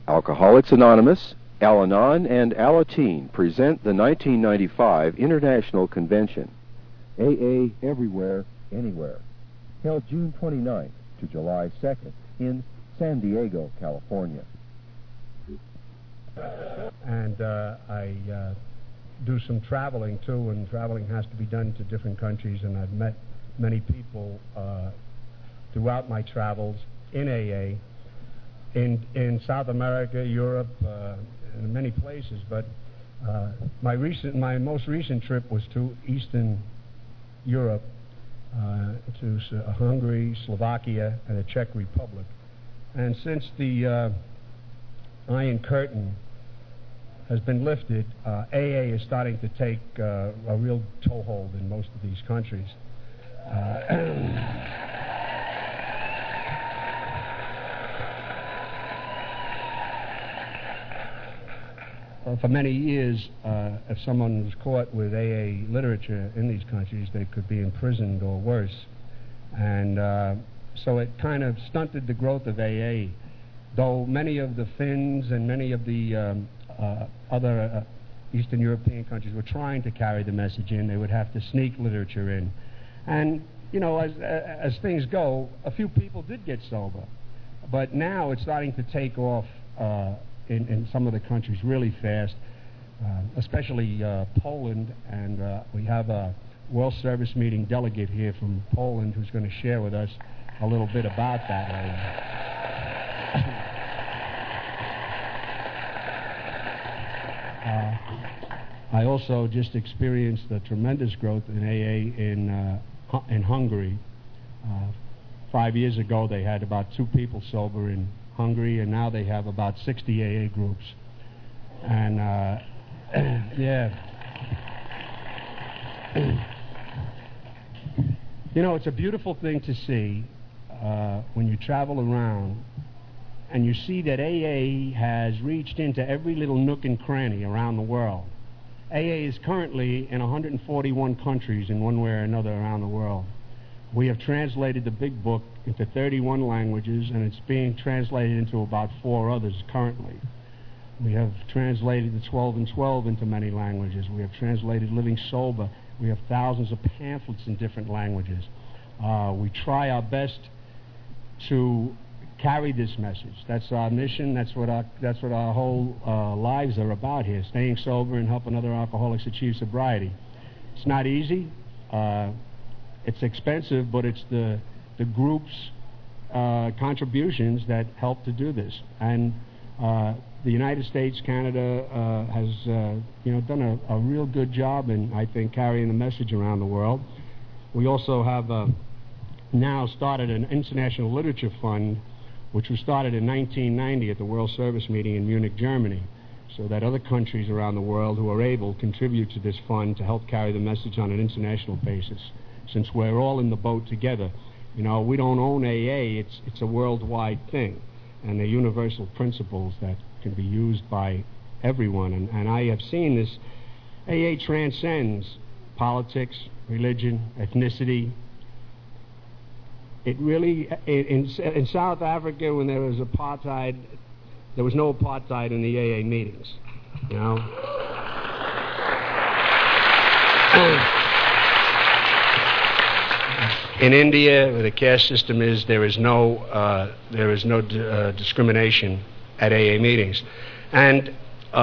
Alcoholics Anonymous, Al-Anon, and Alateen present the 1995 International Convention, AA Everywhere, Anywhere, held June 29th to July 2nd in San Diego, California. And I do some traveling too, and traveling has to be done to different countries, and I've met many people throughout my travels in AA, in South America, Europe, and many places. But my most recent trip was to Eastern Europe, to Hungary, Slovakia, and the Czech Republic. And since the Iron Curtain has been lifted, AA is starting to take a real toehold in most of these countries. For many years, if someone was caught with AA literature in these countries, they could be imprisoned or worse. And so it kind of stunted the growth of AA, though many of the Finns and many of the other Eastern European countries were trying to carry the message in. They would have to sneak literature in. And, you know, as things go, a few people did get sober. But now it's starting to take off in some of the countries really fast, especially Poland. And we have a World Service Meeting delegate here from Poland who's going to share with us a little bit about that. I also just experienced the tremendous growth in AA in Hungary. 5 years ago, they had about 2 people sober in Hungary, and now they have about 60 AA groups. And yeah. You know, it's a beautiful thing to see when you travel around and you see that AA has reached into every little nook and cranny around the world. AA is currently in 141 countries in one way or another around the world. We have translated the big book into 31 languages, and it's being translated into about 4 others currently. We have translated the 12 and 12 into many languages. We have translated Living Sober. We have thousands of pamphlets in different languages. We try our best to carry this message. That's our mission. That's what our whole lives are about here, staying sober and helping other alcoholics achieve sobriety. It's not easy. It's expensive, but it's the group's contributions that help to do this. And the United States, Canada has done a real good job in, I think, carrying the message around the world. We also have now started an international literature fund, which was started in 1990 at the World Service Meeting in Munich, Germany, so that other countries around the world who are able contribute to this fund to help carry the message on an international basis. Since we're all in the boat together, you know, we don't own AA, it's a worldwide thing, and they're universal principles that can be used by everyone. And I have seen this. AA transcends politics, religion, ethnicity. It really, in South Africa, when there was apartheid, there was no apartheid in the AA meetings, you know. In India, where the caste system is, there is no discrimination at AA meetings. And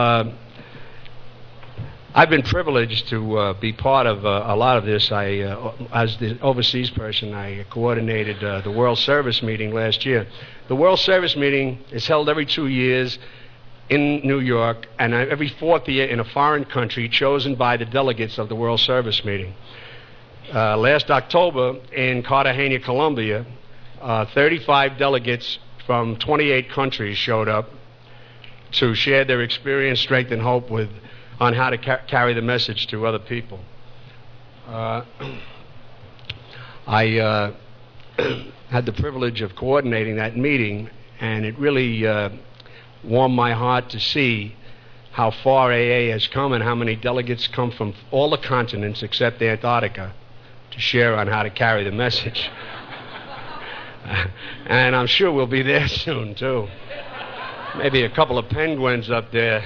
I've been privileged to be part of a lot of this. As the overseas person, I coordinated the World Service Meeting last year. The World Service Meeting is held every 2 years in New York, and every 4th year in a foreign country chosen by the delegates of the World Service Meeting. Last October in Cartagena, Colombia, 35 delegates from 28 countries showed up to share their experience, strength, and hope on how to carry the message to other people. I had the privilege of coordinating that meeting, and it really warmed my heart to see how far AA has come and how many delegates come from all the continents except Antarctica to share on how to carry the message. And I'm sure we'll be there soon, too. maybe a couple of penguins up there.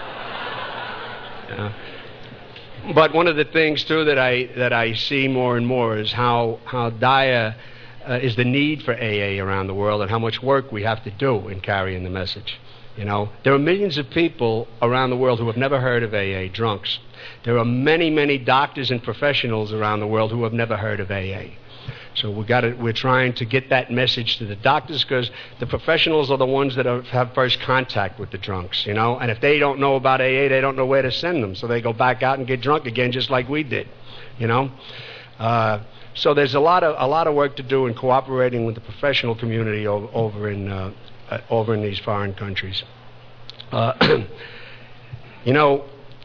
But one of the things too that I see more and more is how dire is the need for AA around the world, and how much work we have to do in carrying the message. You know, there are millions of people around the world who have never heard of AA, drunks. There are many, many doctors and professionals around the world who have never heard of AA. So we're trying to get that message to the doctors, because the professionals are the ones that have first contact with the drunks, you know. And if they don't know about AA, they don't know where to send them. So they go back out and get drunk again, just like we did, you know. So there's a lot of work to do in cooperating with the professional community over in these foreign countries. You know,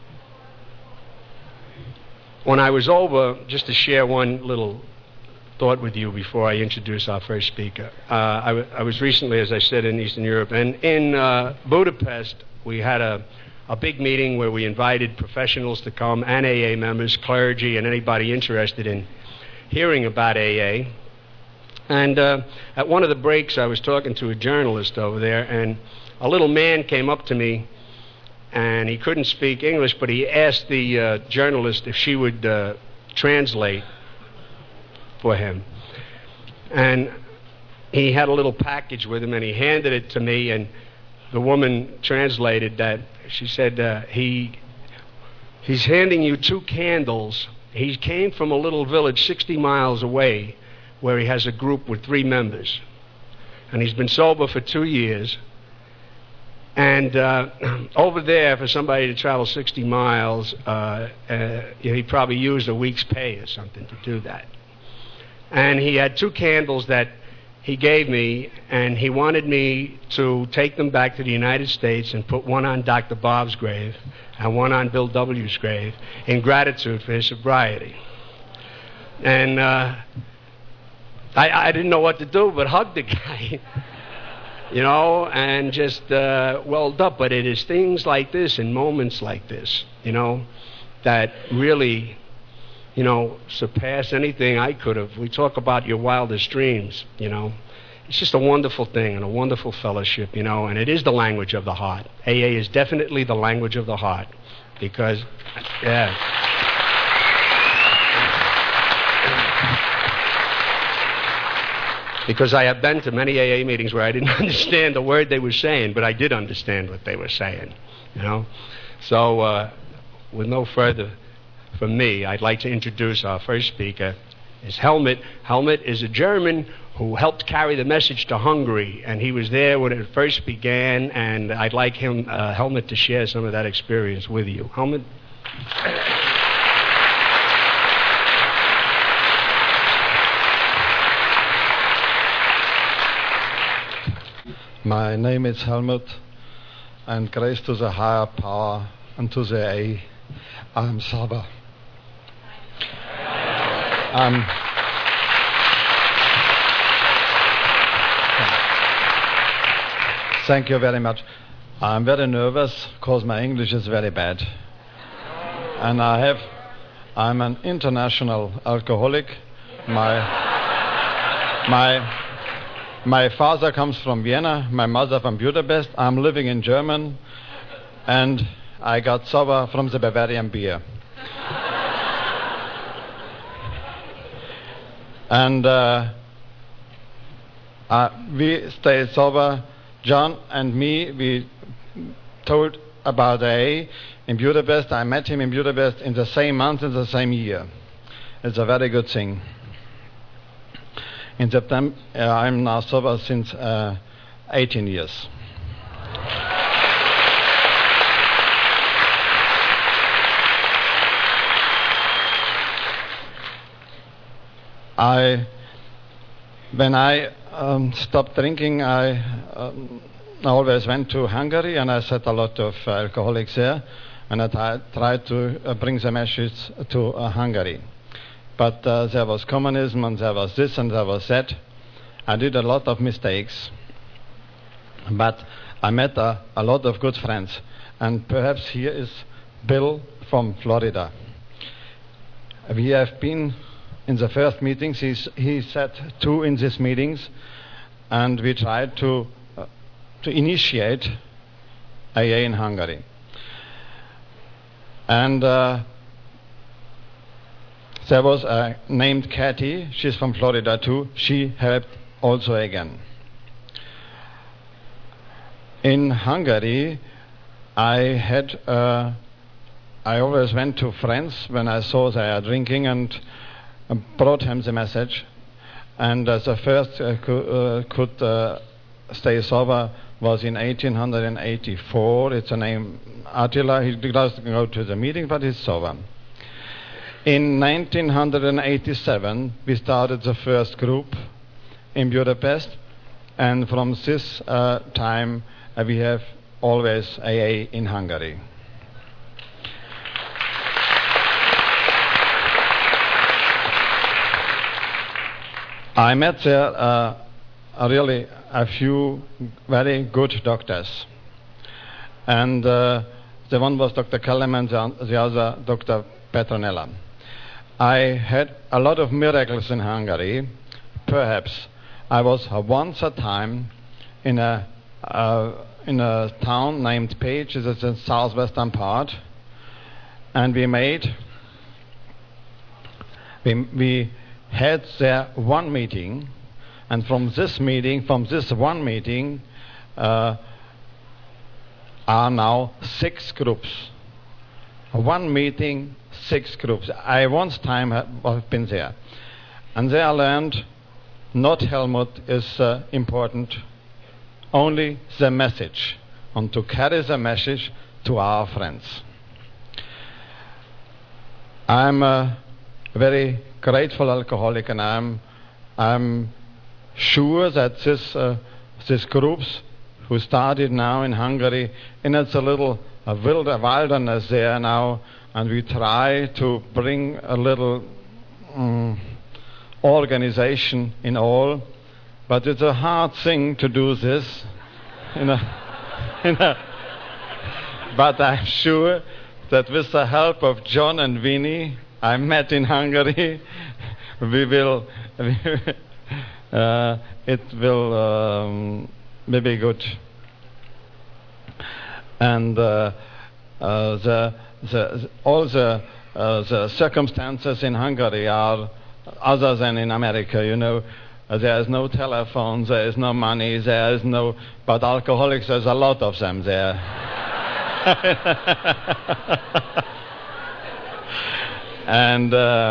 when I was over, just to share one little thought with you before I introduce our first speaker. I was recently, as I said, in Eastern Europe, and in Budapest we had a big meeting where we invited professionals to come, and AA members, clergy, and anybody interested in hearing about AA. And at one of the breaks I was talking to a journalist over there, and a little man came up to me, and he couldn't speak English, but he asked the journalist if she would translate for him. And he had a little package with him, and he handed it to me, and the woman translated that. She said, he's handing you 2 candles. He came from a little village 60 miles away where he has a group with 3 members. And he's been sober for 2 years. And over there, for somebody to travel 60 miles, he probably used a week's pay or something to do that. And he had 2 candles that he gave me, and he wanted me to take them back to the United States and put one on Dr. Bob's grave and one on Bill W.'s grave in gratitude for his sobriety. And I didn't know what to do but hug the guy, you know, and just welled up. But it is things like this and moments like this, you know, that really, you know, surpass anything I could have. We talk about your wildest dreams, you know. It's just a wonderful thing and a wonderful fellowship, you know, and it is the language of the heart. AA is definitely the language of the heart, because, yeah. Because I have been to many AA meetings where I didn't understand the word they were saying, but I did understand what they were saying, you know. So, with no further from me, I'd like to introduce our first speaker. Is Helmut. Helmut is a German who helped carry the message to Hungary, and he was there when it first began, and I'd like Helmut to share some of that experience with you. Helmut? My name is Helmut, and grace to the higher power and to the A. I'm sober. Thank you very much. I'm very nervous because my English is very bad. And I'm an international alcoholic. My father comes from Vienna, my mother from Budapest. I'm living in Germany, and I got sober from the Bavarian beer. And we stayed sober. John and me, we told about AA in Budapest. I met him in Budapest in the same month, in the same year. It's a very good thing. In September, I'm now sober since 18 years. When I stopped drinking, I always went to Hungary, and I met a lot of alcoholics there, and I tried to bring the message to Hungary. But there was communism, and there was this, and there was that. I did a lot of mistakes, but I met a lot of good friends, and perhaps here is Bill from Florida. We have been in the first meetings. He sat 2 in these meetings, and we tried to initiate AA in Hungary. And there was a named Kathy, she's from Florida too, she helped also again. In Hungary, I always went to friends when I saw they are drinking and brought him the message. And the first could stay sober was in 1884. It's a name Attila. He doesn't go to the meeting, but he's sober. In 1987, we started the first group in Budapest, and from this time we have always AA in Hungary. I met there really a few very good doctors. And the one was Dr. Kellerman, the other Dr. Petronella. I had a lot of miracles in Hungary. Perhaps I was once a time in a town named Pécs, it's in the southwestern part, and we had there one meeting, and from this one meeting, are now 6 groups. One meeting, 6 groups. I once time have been there, and there I learned not Helmut is important, only the message, and to carry the message to our friends. I'm a very grateful alcoholic, and I'm sure that this groups who started now in Hungary, and it's a little wilderness there now, and we try to bring a little organization in all, but it's a hard thing to do this. But I'm sure that with the help of John and Winnie, I met in Hungary, it will be good. And all the circumstances in Hungary are other than in America, you know. There is no telephone, there is no money, there is no... But alcoholics, there's a lot of them there. And...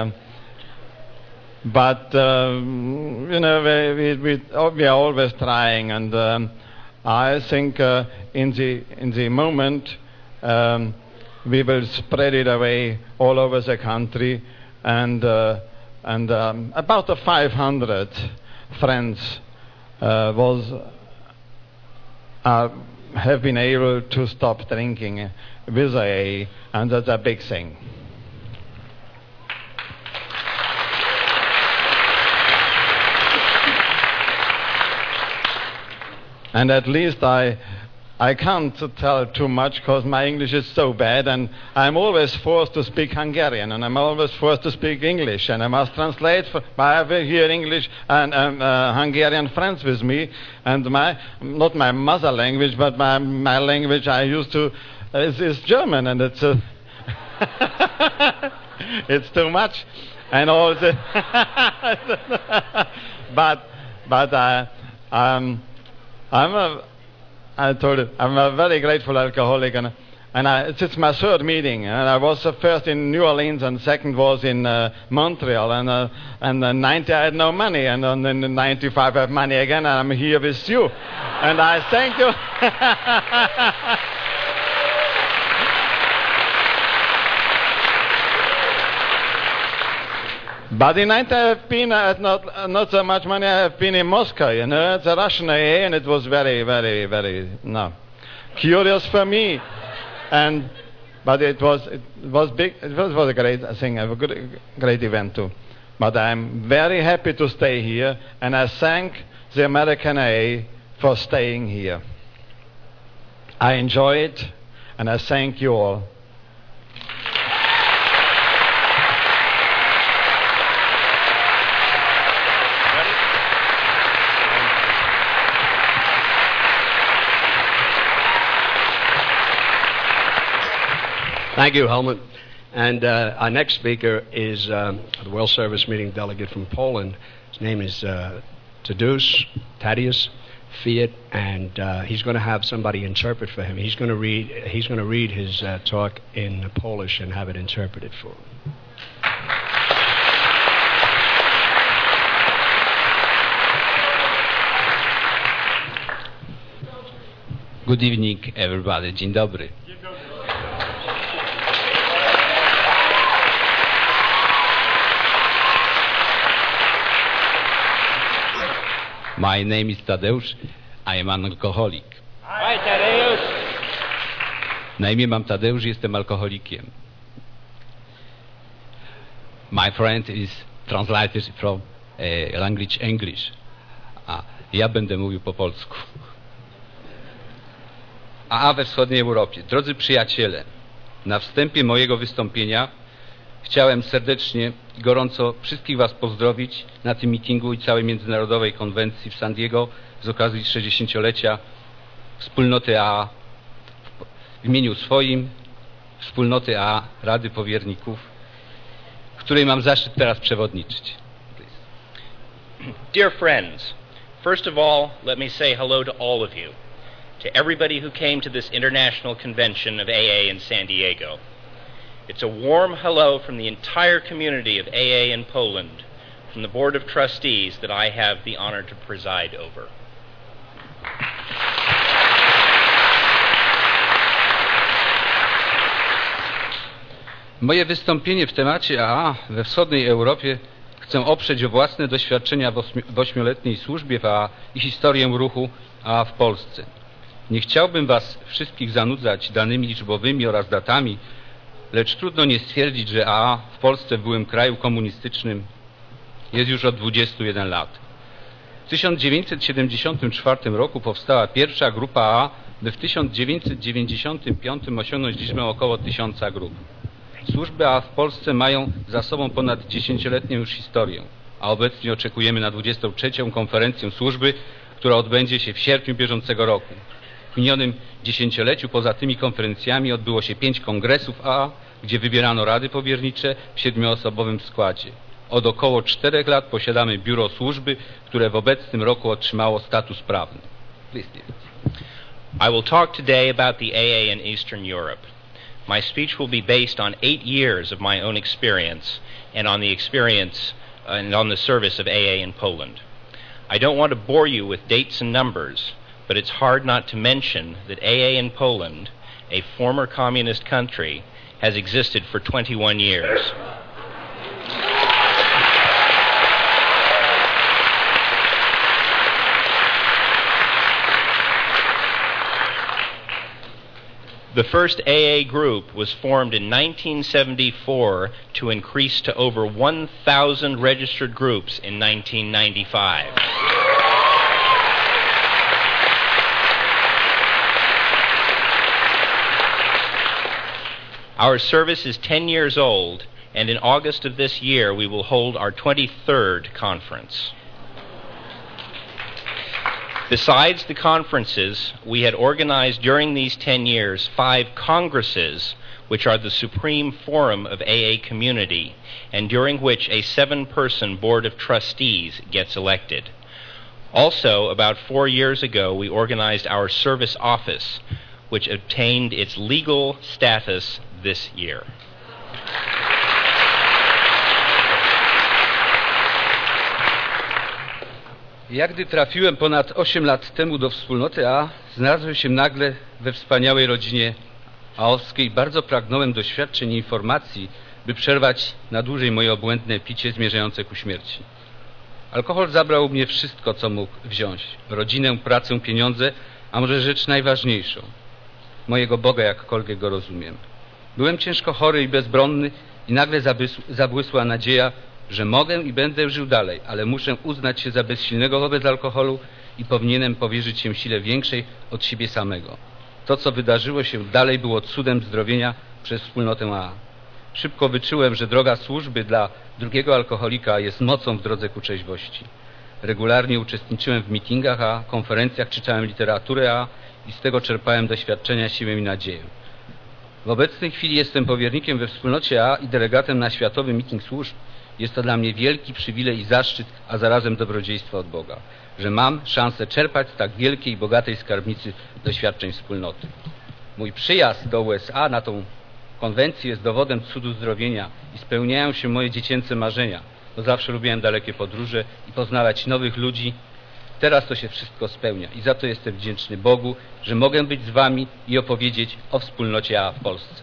you know, we are always trying, and I think in the moment we will spread it away all over the country, and about 500 friends have been able to stop drinking with AA, and that's a big thing. And at least I can't tell too much because my English is so bad, and I'm always forced to speak Hungarian, and I'm always forced to speak English, and I must translate. I have here English and Hungarian friends with me, and not my mother language, but my language I used to is German, and it's it's too much, and all the I'm a very grateful alcoholic, and it's my third meeting. And I was first in New Orleans, and second was in Montreal, and in 90 I had no money, and then in 95 I have money again, and I'm here with you, and I thank you. But in 90 I have been, not so much money, I have been in Moscow, you know, it's a Russian AA, and it was very, very, very, curious for me. But it was big, it was a great thing, a great event too. But I'm very happy to stay here, and I thank the American AA for staying here. I enjoy it, and I thank you all. Thank you, Helmut. And our next speaker is the World Service Meeting delegate from Poland. His name is Tadeusz Fiat, and he's going to have somebody interpret for him. He's going to read his talk in Polish and have it interpreted for him. Good evening, everybody. Dzień dobry. My name is Tadeusz. I am an alcoholic. Hi, Tadeusz. Na imię mam Tadeusz, jestem alkoholikiem. My friend is translated from language English. A ja będę mówił po polsku. AA we wschodniej Europie. Drodzy przyjaciele, na wstępie mojego wystąpienia chciałem serdecznie i gorąco wszystkich Was pozdrowić na tym mitingu i całej międzynarodowej konwencji w San Diego z okazji 60-lecia wspólnoty AA w imieniu swoim, wspólnoty AA Rady Powierników, której mam zaszczyt teraz przewodniczyć. Dear friends, first of all, let me say hello to all of you, to everybody who came to this international convention of AA in San Diego. It's a warm hello from the entire community of AA in Poland, from the Board of Trustees that I have the honor to preside over. Moje wystąpienie w temacie AA we wschodniej Europie chcę oprzeć o własne doświadczenia w 8-letniej służbie w AA i historię ruchu AA w Polsce. Nie chciałbym Was wszystkich zanudzać danymi liczbowymi oraz datami, lecz trudno nie stwierdzić, że AA w Polsce w byłym kraju komunistycznym jest już od 21 lat. W 1974 roku powstała pierwsza grupa AA, by w 1995 osiągnąć liczbę około 1000 grup. Służby AA w Polsce mają za sobą ponad 10-letnią już historię, a obecnie oczekujemy na 23. konferencję służby, która odbędzie się w sierpniu bieżącego roku. W minionym dziesięcioleciu poza tymi konferencjami odbyło się 5 kongresów AA, gdzie wybierano rady powiernicze w 7-osobowym składzie. Od około 4 lat posiadamy biuro służby, które w obecnym roku otrzymało status prawny. I will talk today about the AA in Eastern Europe. My speech will be based on 8 years of my own experience and on the experience and on the service of AA in Poland. I don't want to bore you with dates and numbers, but it's hard not to mention that AA in Poland, a former communist country, has existed for 21 years. The first AA group was formed in 1974 to increase to over 1,000 registered groups in 1995. Our service is 10 years old, and in August of this year we will hold our 23rd conference. Besides the conferences, we had organized during these 10 years 5 congresses, which are the supreme forum of AA community, and during which a 7-person board of trustees gets elected. Also, about 4 years ago, we organized our service office, which obtained its legal status this year. Ja gdy trafiłem ponad 8 lat temu do wspólnoty AA, znalazłem się nagle we wspaniałej rodzinie aowskiej. Bardzo pragnąłem doświadczeń i informacji, by przerwać na dłużej moje obłędne picie zmierzające ku śmierci. Alkohol zabrał u mnie wszystko, co mógł wziąć. Rodzinę, pracę, pieniądze, a może rzecz najważniejszą. Mojego Boga, jakkolwiek go rozumiem. Byłem ciężko chory i bezbronny i nagle zabłysła nadzieja, że mogę i będę żył dalej, ale muszę uznać się za bezsilnego wobec alkoholu i powinienem powierzyć się sile większej od siebie samego. To, co wydarzyło się dalej, było cudem zdrowienia przez wspólnotę AA. Szybko wyczułem, że droga służby dla drugiego alkoholika jest mocą w drodze ku trzeźwości. Regularnie uczestniczyłem w meetingach AA, konferencjach, czytałem literaturę AA i z tego czerpałem doświadczenia, siłę i nadzieję. W obecnej chwili jestem powiernikiem we wspólnocie AA i delegatem na Światowy Meeting Służb. Jest to dla mnie wielki przywilej i zaszczyt, a zarazem dobrodziejstwo od Boga, że mam szansę czerpać z tak wielkiej i bogatej skarbnicy doświadczeń wspólnoty. Mój przyjazd do USA na tą konwencję jest dowodem cudu zdrowienia i spełniają się moje dziecięce marzenia, bo zawsze lubiłem dalekie podróże i poznawać nowych ludzi. Teraz to się wszystko spełnia i za to jestem wdzięczny Bogu, że mogę być z wami i opowiedzieć o wspólnocie AA w Polsce.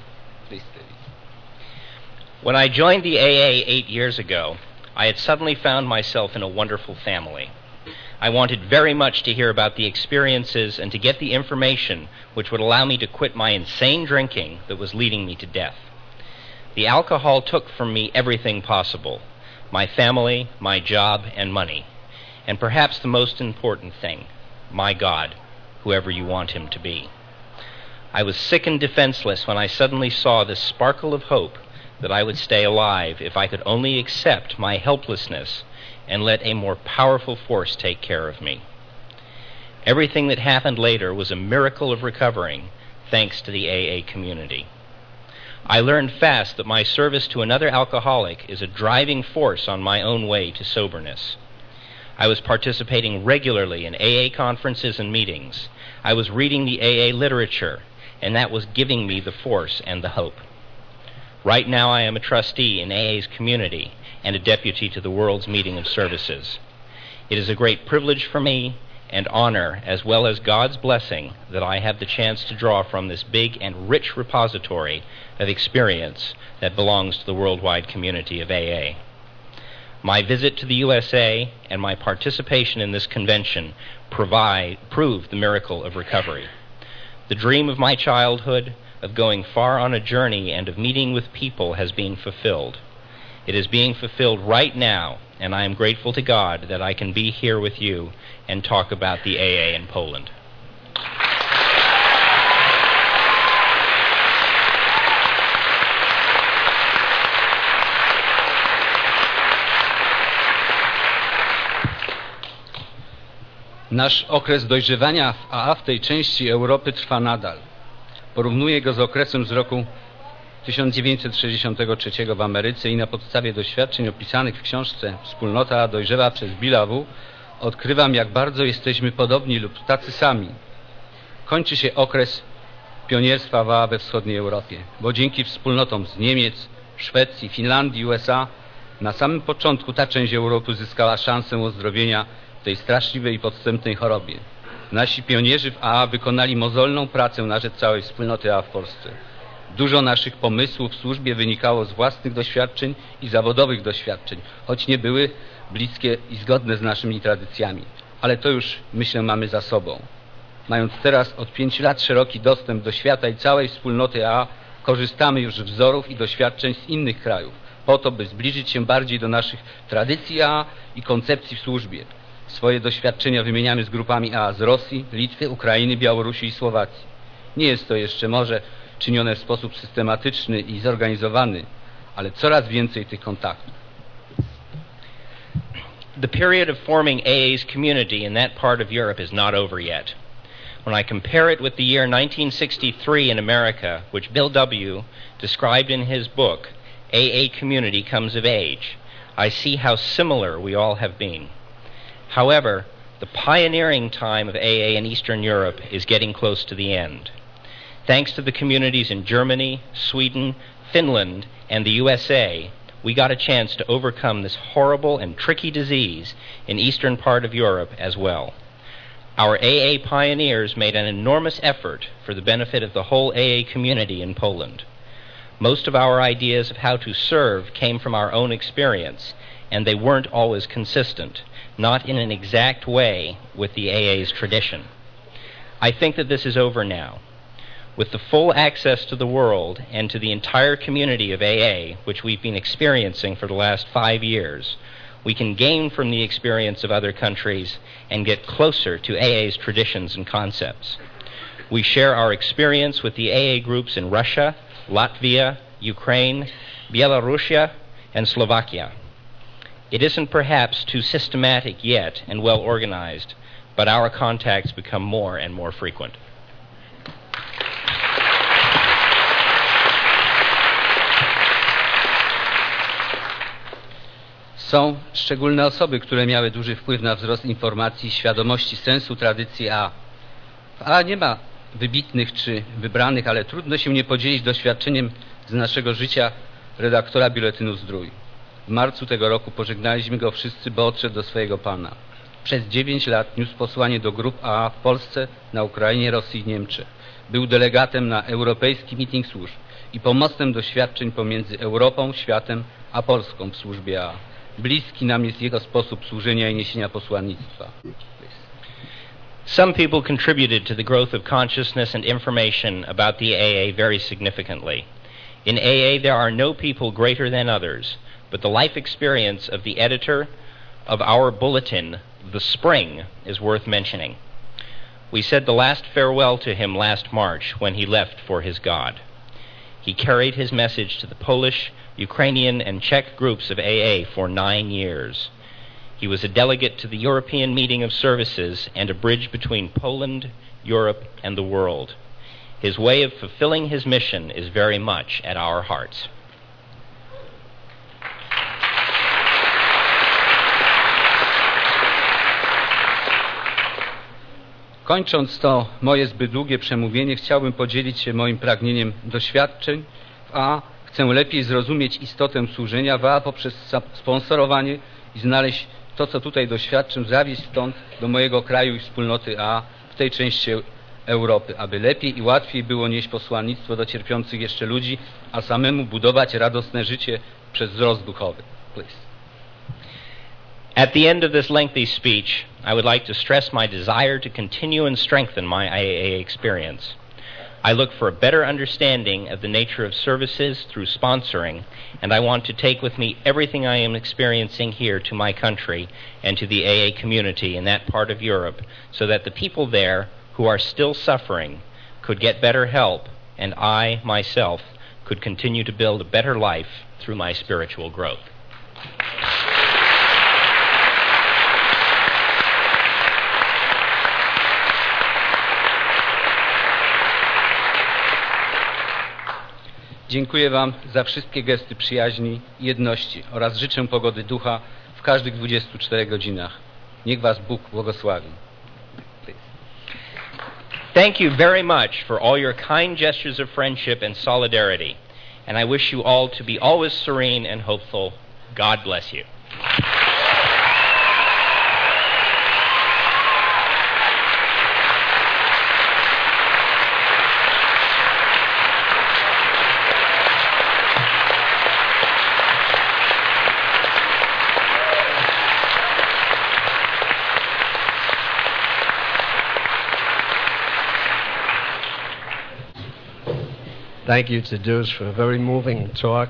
When I joined the AA 8 years ago, I had suddenly found myself in a wonderful family. I wanted very much to hear about the experiences and to get the information which would allow me to quit my insane drinking that was leading me to death. The alcohol took from me everything possible: my family, my job, and money. And perhaps the most important thing, my God, whoever you want him to be. I was sick and defenseless when I suddenly saw this sparkle of hope that I would stay alive if I could only accept my helplessness and let a more powerful force take care of me. Everything that happened later was a miracle of recovering, thanks to the AA community. I learned fast that my service to another alcoholic is a driving force on my own way to soberness. I was participating regularly in AA conferences and meetings. I was reading the AA literature, and that was giving me the force and the hope. Right now I am a trustee in AA's community and a deputy to the World's Meeting of Services. It is a great privilege for me and honor, as well as God's blessing, that I have the chance to draw from this big and rich repository of experience that belongs to the worldwide community of AA. My visit to the USA and my participation in this convention proved the miracle of recovery. The dream of my childhood, of going far on a journey and of meeting with people, has been fulfilled. It is being fulfilled right now, and I am grateful to God that I can be here with you and talk about the AA in Poland. Nasz okres dojrzewania w AA w tej części Europy trwa nadal. Porównuję go z okresem z roku 1963 w Ameryce i na podstawie doświadczeń opisanych w książce Wspólnota dojrzewa przez Billa W. odkrywam, jak bardzo jesteśmy podobni lub tacy sami. Kończy się okres pionierstwa w AA we wschodniej Europie, bo dzięki wspólnotom z Niemiec, Szwecji, Finlandii, USA na samym początku ta część Europy zyskała szansę uzdrowienia w tej straszliwej i podstępnej chorobie. Nasi pionierzy w AA wykonali mozolną pracę na rzecz całej wspólnoty AA w Polsce. Dużo naszych pomysłów w służbie wynikało z własnych doświadczeń i zawodowych doświadczeń, choć nie były bliskie i zgodne z naszymi tradycjami. Ale to już, myślę, mamy za sobą. Mając teraz od 5 lat szeroki dostęp do świata i całej wspólnoty AA, korzystamy już z wzorów i doświadczeń z innych krajów, po to, by zbliżyć się bardziej do naszych tradycji AA i koncepcji w służbie. Swoje doświadczenia wymieniamy z grupami AA z Rosji, Litwy, Ukrainy, Białorusi i Słowacji. Nie jest to jeszcze może czynione w sposób systematyczny i zorganizowany, ale coraz więcej tych kontaktów. The period of forming AA's community in that part of Europe is not over yet. When I compare it with the year 1963 in America, which Bill W. described in his book, AA Community Comes of Age, I see how similar we all have been. However, the pioneering time of AA in Eastern Europe is getting close to the end. Thanks to the communities in Germany, Sweden, Finland, and the USA, we got a chance to overcome this horrible and tricky disease in eastern part of Europe as well. Our AA pioneers made an enormous effort for the benefit of the whole AA community in Poland. Most of our ideas of how to serve came from our own experience, and they weren't always consistent, not in an exact way with the AA's tradition. I think that this is over now. With the full access to the world and to the entire community of AA, which we've been experiencing for the last 5 years, we can gain from the experience of other countries and get closer to AA's traditions and concepts. We share our experience with the AA groups in Russia, Latvia, Ukraine, Belarusia, and Slovakia. It isn't perhaps too systematic yet and well organized, but our contacts become more and more frequent. Są szczególne osoby, które miały duży wpływ na wzrost informacji i świadomości sensu tradycji AA. W AA nie ma wybitnych czy wybranych, ale trudno się nie podzielić doświadczeniem z naszego życia redaktora Biuletynu Zdrój. W marcu tego roku pożegnaliśmy go wszyscy, bo odszedł do swojego Pana. Przez 9 lat niósł posłanie do grup AA w Polsce, na Ukrainie, Rosji i Niemczech. Był delegatem na Europejski Meeting Służb i pomostem doświadczeń pomiędzy Europą, światem a Polską w służbie AA. Bliski nam jest jego sposób służenia i niesienia posłannictwa. Some people contributed to the growth of consciousness and information about the AA very significantly. In AA, there are no people greater than others, but the life experience of the editor of our bulletin, The Spring, is worth mentioning. We said the last farewell to him last March when he left for his God. He carried his message to the Polish, Ukrainian, and Czech groups of AA for 9 years. He was a delegate to the European Meeting of Services and a bridge between Poland, Europe, and the world. His way of fulfilling his mission is very much at our hearts. Kończąc to moje zbyt długie przemówienie, chciałbym podzielić się moim pragnieniem doświadczeń w AA. Chcę lepiej zrozumieć istotę służenia w AA poprzez sponsorowanie i znaleźć to, co tutaj doświadczę, zawieźć stąd do mojego kraju i wspólnoty AA w tej części Europy, aby lepiej i łatwiej było nieść posłannictwo do cierpiących jeszcze ludzi, a samemu budować radosne życie przez wzrost duchowy. Please. At the end of this lengthy speech, I would like to stress my desire to continue and strengthen my AA experience. I look for a better understanding of the nature of services through sponsoring, and I want to take with me everything I am experiencing here to my country and to the AA community in that part of Europe, so that the people there who are still suffering could get better help, and I, myself, could continue to build a better life through my spiritual growth. Dziękuję Wam za wszystkie gesty przyjaźni i jedności oraz życzę pogody ducha w każdych 24 godzinach. Niech Was Bóg błogosławi. Thank you very much for all your kind gestures of friendship and solidarity, and I wish you all to be always serene and hopeful. God bless you. Thank you to Deuce for a very moving talk.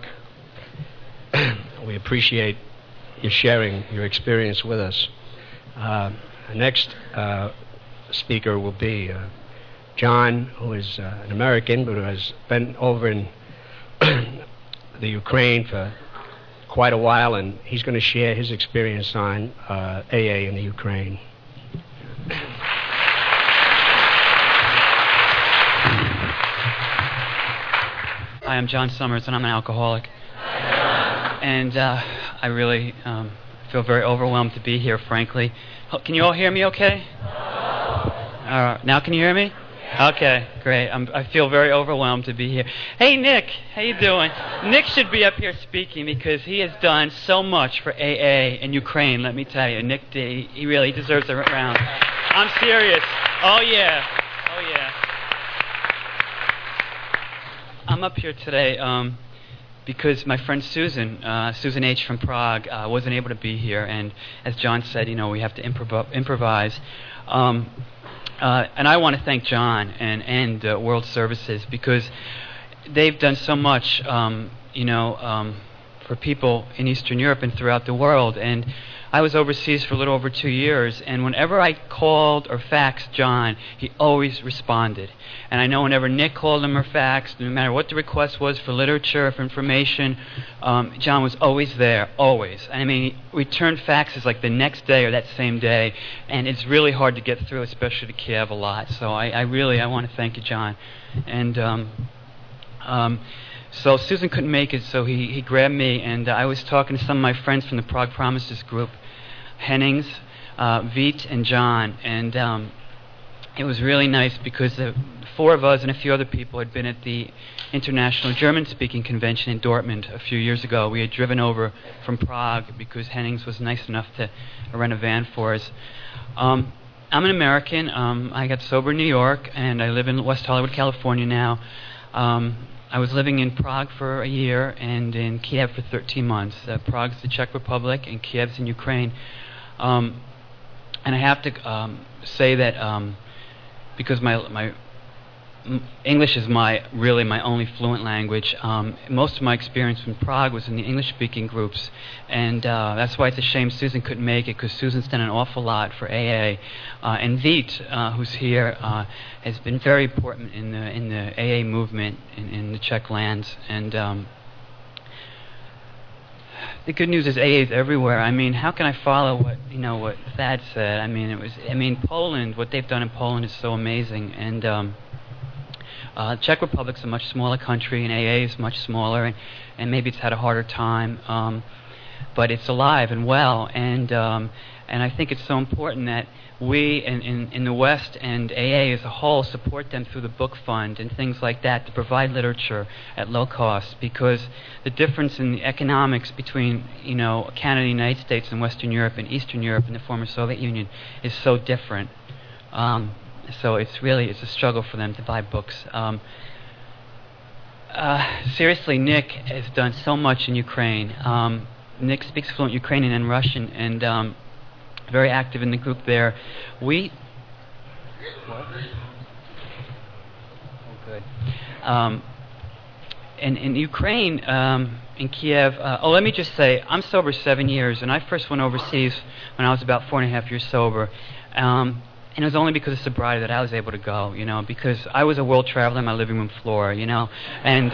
We appreciate you sharing your experience with us. The next speaker will be John, who is an American, but who has been over in the Ukraine for quite a while, and he's going to share his experience on AA in the Ukraine. Hi, I'm John Summers, and I'm an alcoholic. And I really feel very overwhelmed to be here, frankly. Can you all hear me okay? Now can you hear me? Okay, great. I feel very overwhelmed to be here. Hey, Nick, how you doing? Nick should be up here speaking because he has done so much for AA in Ukraine, let me tell you. Nick, he really deserves a round. I'm serious. Oh, yeah. Oh, yeah. I'm up here today because my friend Susan H. from Prague, wasn't able to be here. And as John said, we have to improvise. And I want to thank John and World Services because they've done so much, for people in Eastern Europe and throughout the world. And I was overseas for a little over 2 years, and whenever I called or faxed John, he always responded. And I know whenever Nick called him or faxed, no matter what the request was for literature, for information, John was always there, always. I mean, he returned faxes like the next day or that same day, and it's really hard to get through, especially to Kiev a lot. So I want to thank you, John. And So Susan couldn't make it, so he grabbed me, and I was talking to some of my friends from the Prague Promises group, Hennings, Veit, and John, and it was really nice because the four of us and a few other people had been at the International German-Speaking Convention in Dortmund a few years ago. We had driven over from Prague because Hennings was nice enough to rent a van for us. I'm an American. I got sober in New York, and I live in West Hollywood, California now. I was living in Prague for a year and in Kiev for 13 months. Prague's the Czech Republic, and Kiev's in Ukraine. And I have to say that because my English is really my only fluent language. Most of my experience in Prague was in the English-speaking groups, and that's why it's a shame Susan couldn't make it, because Susan's done an awful lot for AA. And Veit, who's here, has been very important in the AA movement in the Czech lands. And the good news is AA is everywhere. I mean, how can I follow what Thad said? I mean, Poland, what they've done in Poland is so amazing, and Czech Republic's a much smaller country, and AA is much smaller, and maybe it's had a harder time, but it's alive and well, and I think it's so important that we in the West and AA as a whole support them through the book fund and things like that to provide literature at low cost, because the difference in the economics between Canada, the United States, and Western Europe and Eastern Europe and the former Soviet Union is so different. So it's a struggle for them to buy books. Seriously, Nick has done so much in Ukraine. Nick speaks fluent Ukrainian and Russian, and very active in the group there. What? Oh, good. In Ukraine, in Kiev, let me just say, I'm sober 7 years, and I first went overseas when I was about 4.5 years sober. And it was only because of sobriety that I was able to go, because I was a world traveler on my living room floor, and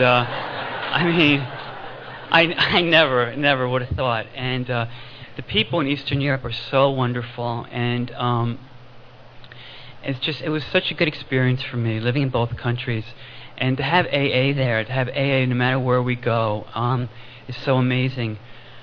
I never would have thought. And the people in Eastern Europe are so wonderful, and it was such a good experience for me living in both countries, and to have AA there, to have AA no matter where we go, is so amazing.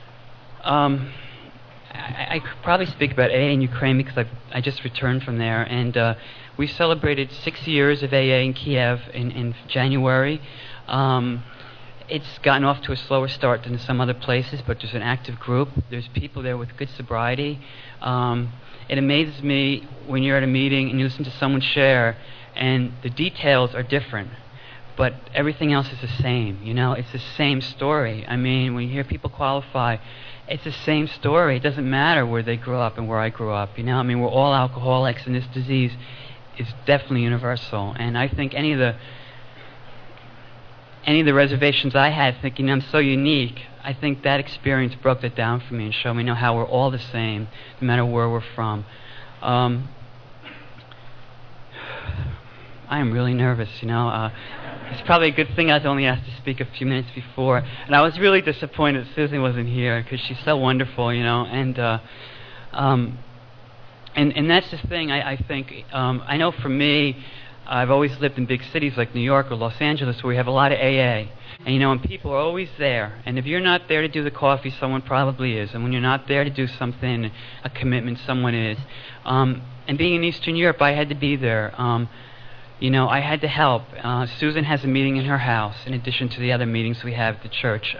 I could probably speak about AA in Ukraine because I just returned from there, and we celebrated 6 years of AA in Kiev in January. It's gotten off to a slower start than some other places, but there's an active group. There's people there with good sobriety. It amazes me when you're at a meeting and you listen to someone share, and the details are different, but everything else is the same. It's the same story. I mean, when you hear people qualify, it's the same story. It doesn't matter where they grew up and where I grew up. We're all alcoholics, and this disease is definitely universal. And I think any of the reservations I had, thinking I'm so unique, I think that experience broke that down for me and showed me how we're all the same, no matter where we're from. I am really nervous, It's probably a good thing I was only asked to speak a few minutes before. And I was really disappointed Susan wasn't here, because she's so wonderful, and that's the thing, I think. I know for me, I've always lived in big cities like New York or Los Angeles, where we have a lot of AA. And, and people are always there. And if you're not there to do the coffee, someone probably is. And when you're not there to do something, a commitment, someone is. And being in Eastern Europe, I had to be there. I had to help. Susan has a meeting in her house, in addition to the other meetings we have at the church.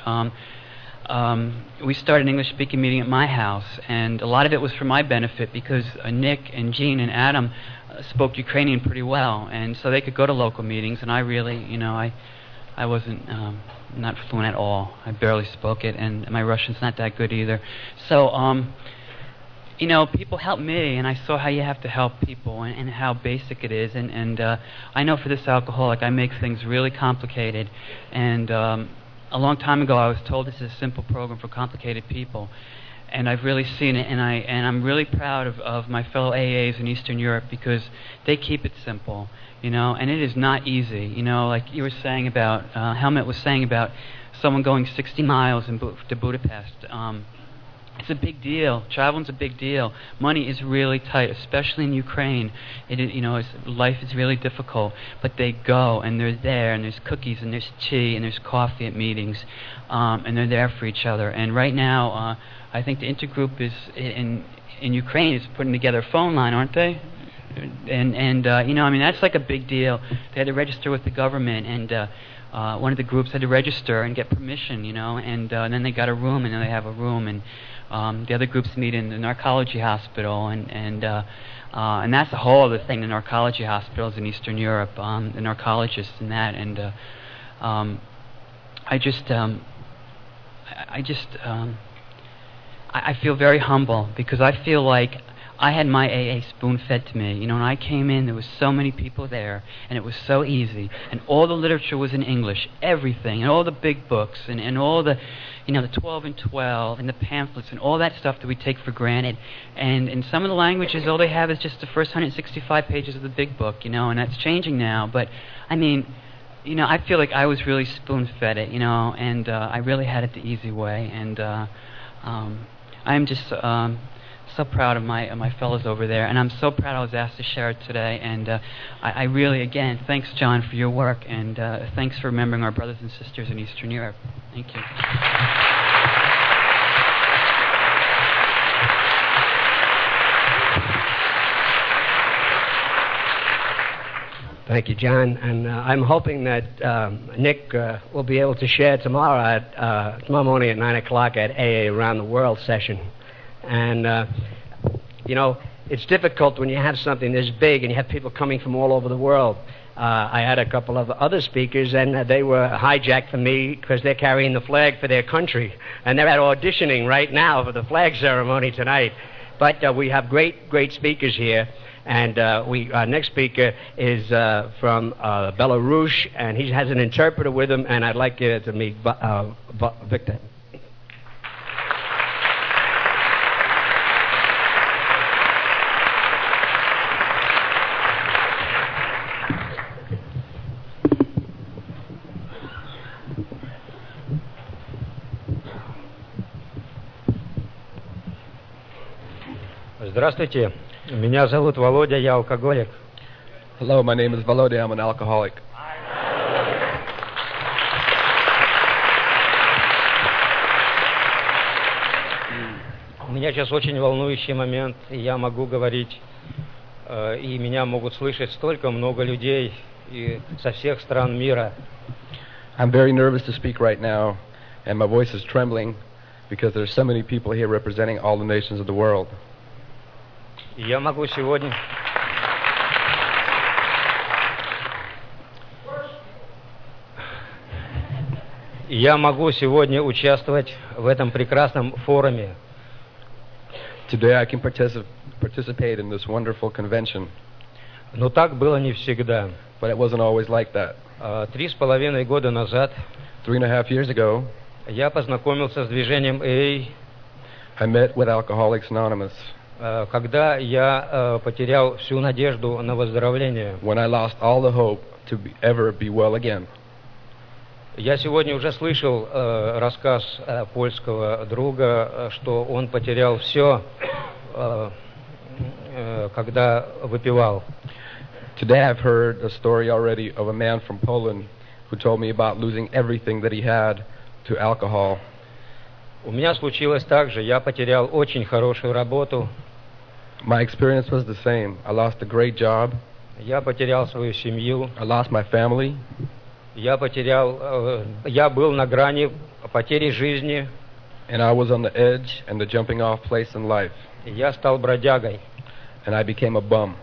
We started an English-speaking meeting at my house, and a lot of it was for my benefit, because Nick and Jean and Adam spoke Ukrainian pretty well, and so they could go to local meetings, and I really, I wasn't not fluent at all. I barely spoke it, and my Russian's not that good either. So, people helped me, and I saw how you have to help people and how basic it is. And I know for this alcoholic, I make things really complicated. And a long time ago, I was told this is a simple program for complicated people. And I've really seen it, and I'm really proud of my fellow AAs in Eastern Europe, because they keep it simple, and it is not easy. Like you were saying about, Helmut was saying about someone going 60 miles to Budapest. It's a big deal. Traveling's a big deal. Money is really tight, especially in Ukraine. Life is really difficult. But they go, and they're there, and there's cookies, and there's tea, and there's coffee at meetings, and they're there for each other. And right now, I think the Intergroup is in Ukraine is putting together a phone line, aren't they? And that's like a big deal. They had to register with the government, and one of the groups had to register and get permission, and then they got a room, and then they have a room, and the other groups meet in the narcology hospital, and that's a whole other thing. The narcology hospitals in Eastern Europe, the narcologists and that, and I feel very humble because I feel like I had my AA spoon-fed to me. When I came in, there was so many people there, and it was so easy, and all the literature was in English, everything, and all the big books, and all the, the 12 and 12, and the pamphlets, and all that stuff that we take for granted. And in some of the languages, all they have is just the first 165 pages of the big book, and that's changing now. But, I feel like I was really spoon-fed it, and I really had it the easy way, and I'm just so proud of my fellows over there, and I'm so proud I was asked to share it today. And I really, again, thanks, John, for your work, and thanks for remembering our brothers and sisters in Eastern Europe. Thank you. Thank you, John. And I'm hoping that Nick will be able to share tomorrow morning at 9 o'clock at AA Around the World session. And, it's difficult when you have something this big and you have people coming from all over the world. I had a couple of other speakers, and they were hijacked for me because they're carrying the flag for their country. And they're auditioning right now for the flag ceremony tonight. But we have great speakers here. And our next speaker is from Belarus, and he has an interpreter with him, and I'd like you to meet Victor. Здравствуйте, меня зовут Володя, я алкоголик. Hello, my name is Volodya, I'm an alcoholic. У меня сейчас очень волнующий момент, и я могу говорить, и меня могут слышать столько много людей и со всех стран мира. I'm very nervous to speak right now, and my voice is trembling because there's so many people here representing all the nations of the world. И я могу сегодня... Я могу сегодня участвовать в этом прекрасном форуме. Today I can participate in this wonderful convention. Но так было не всегда. But it wasn't always like that. 3,5 года назад 3.5 years ago, я познакомился с движением AA. I met with Alcoholics Anonymous. Когда я потерял всю надежду на выздоровление. When I lost all the hope to ever be well again. Я сегодня уже слышал рассказ польского друга, что он потерял все, когда выпивал. Today I've heard a story already of a man from Poland who told me about losing everything that he had to alcohol. У меня случилось так же. Я потерял очень хорошую работу. My experience was the same. I lost a great job. Я потерял свою семью. I lost my family. Я был на грани потери жизни. And I was on the edge and the jumping off place in life. Я стал бродягой. And I became a bum.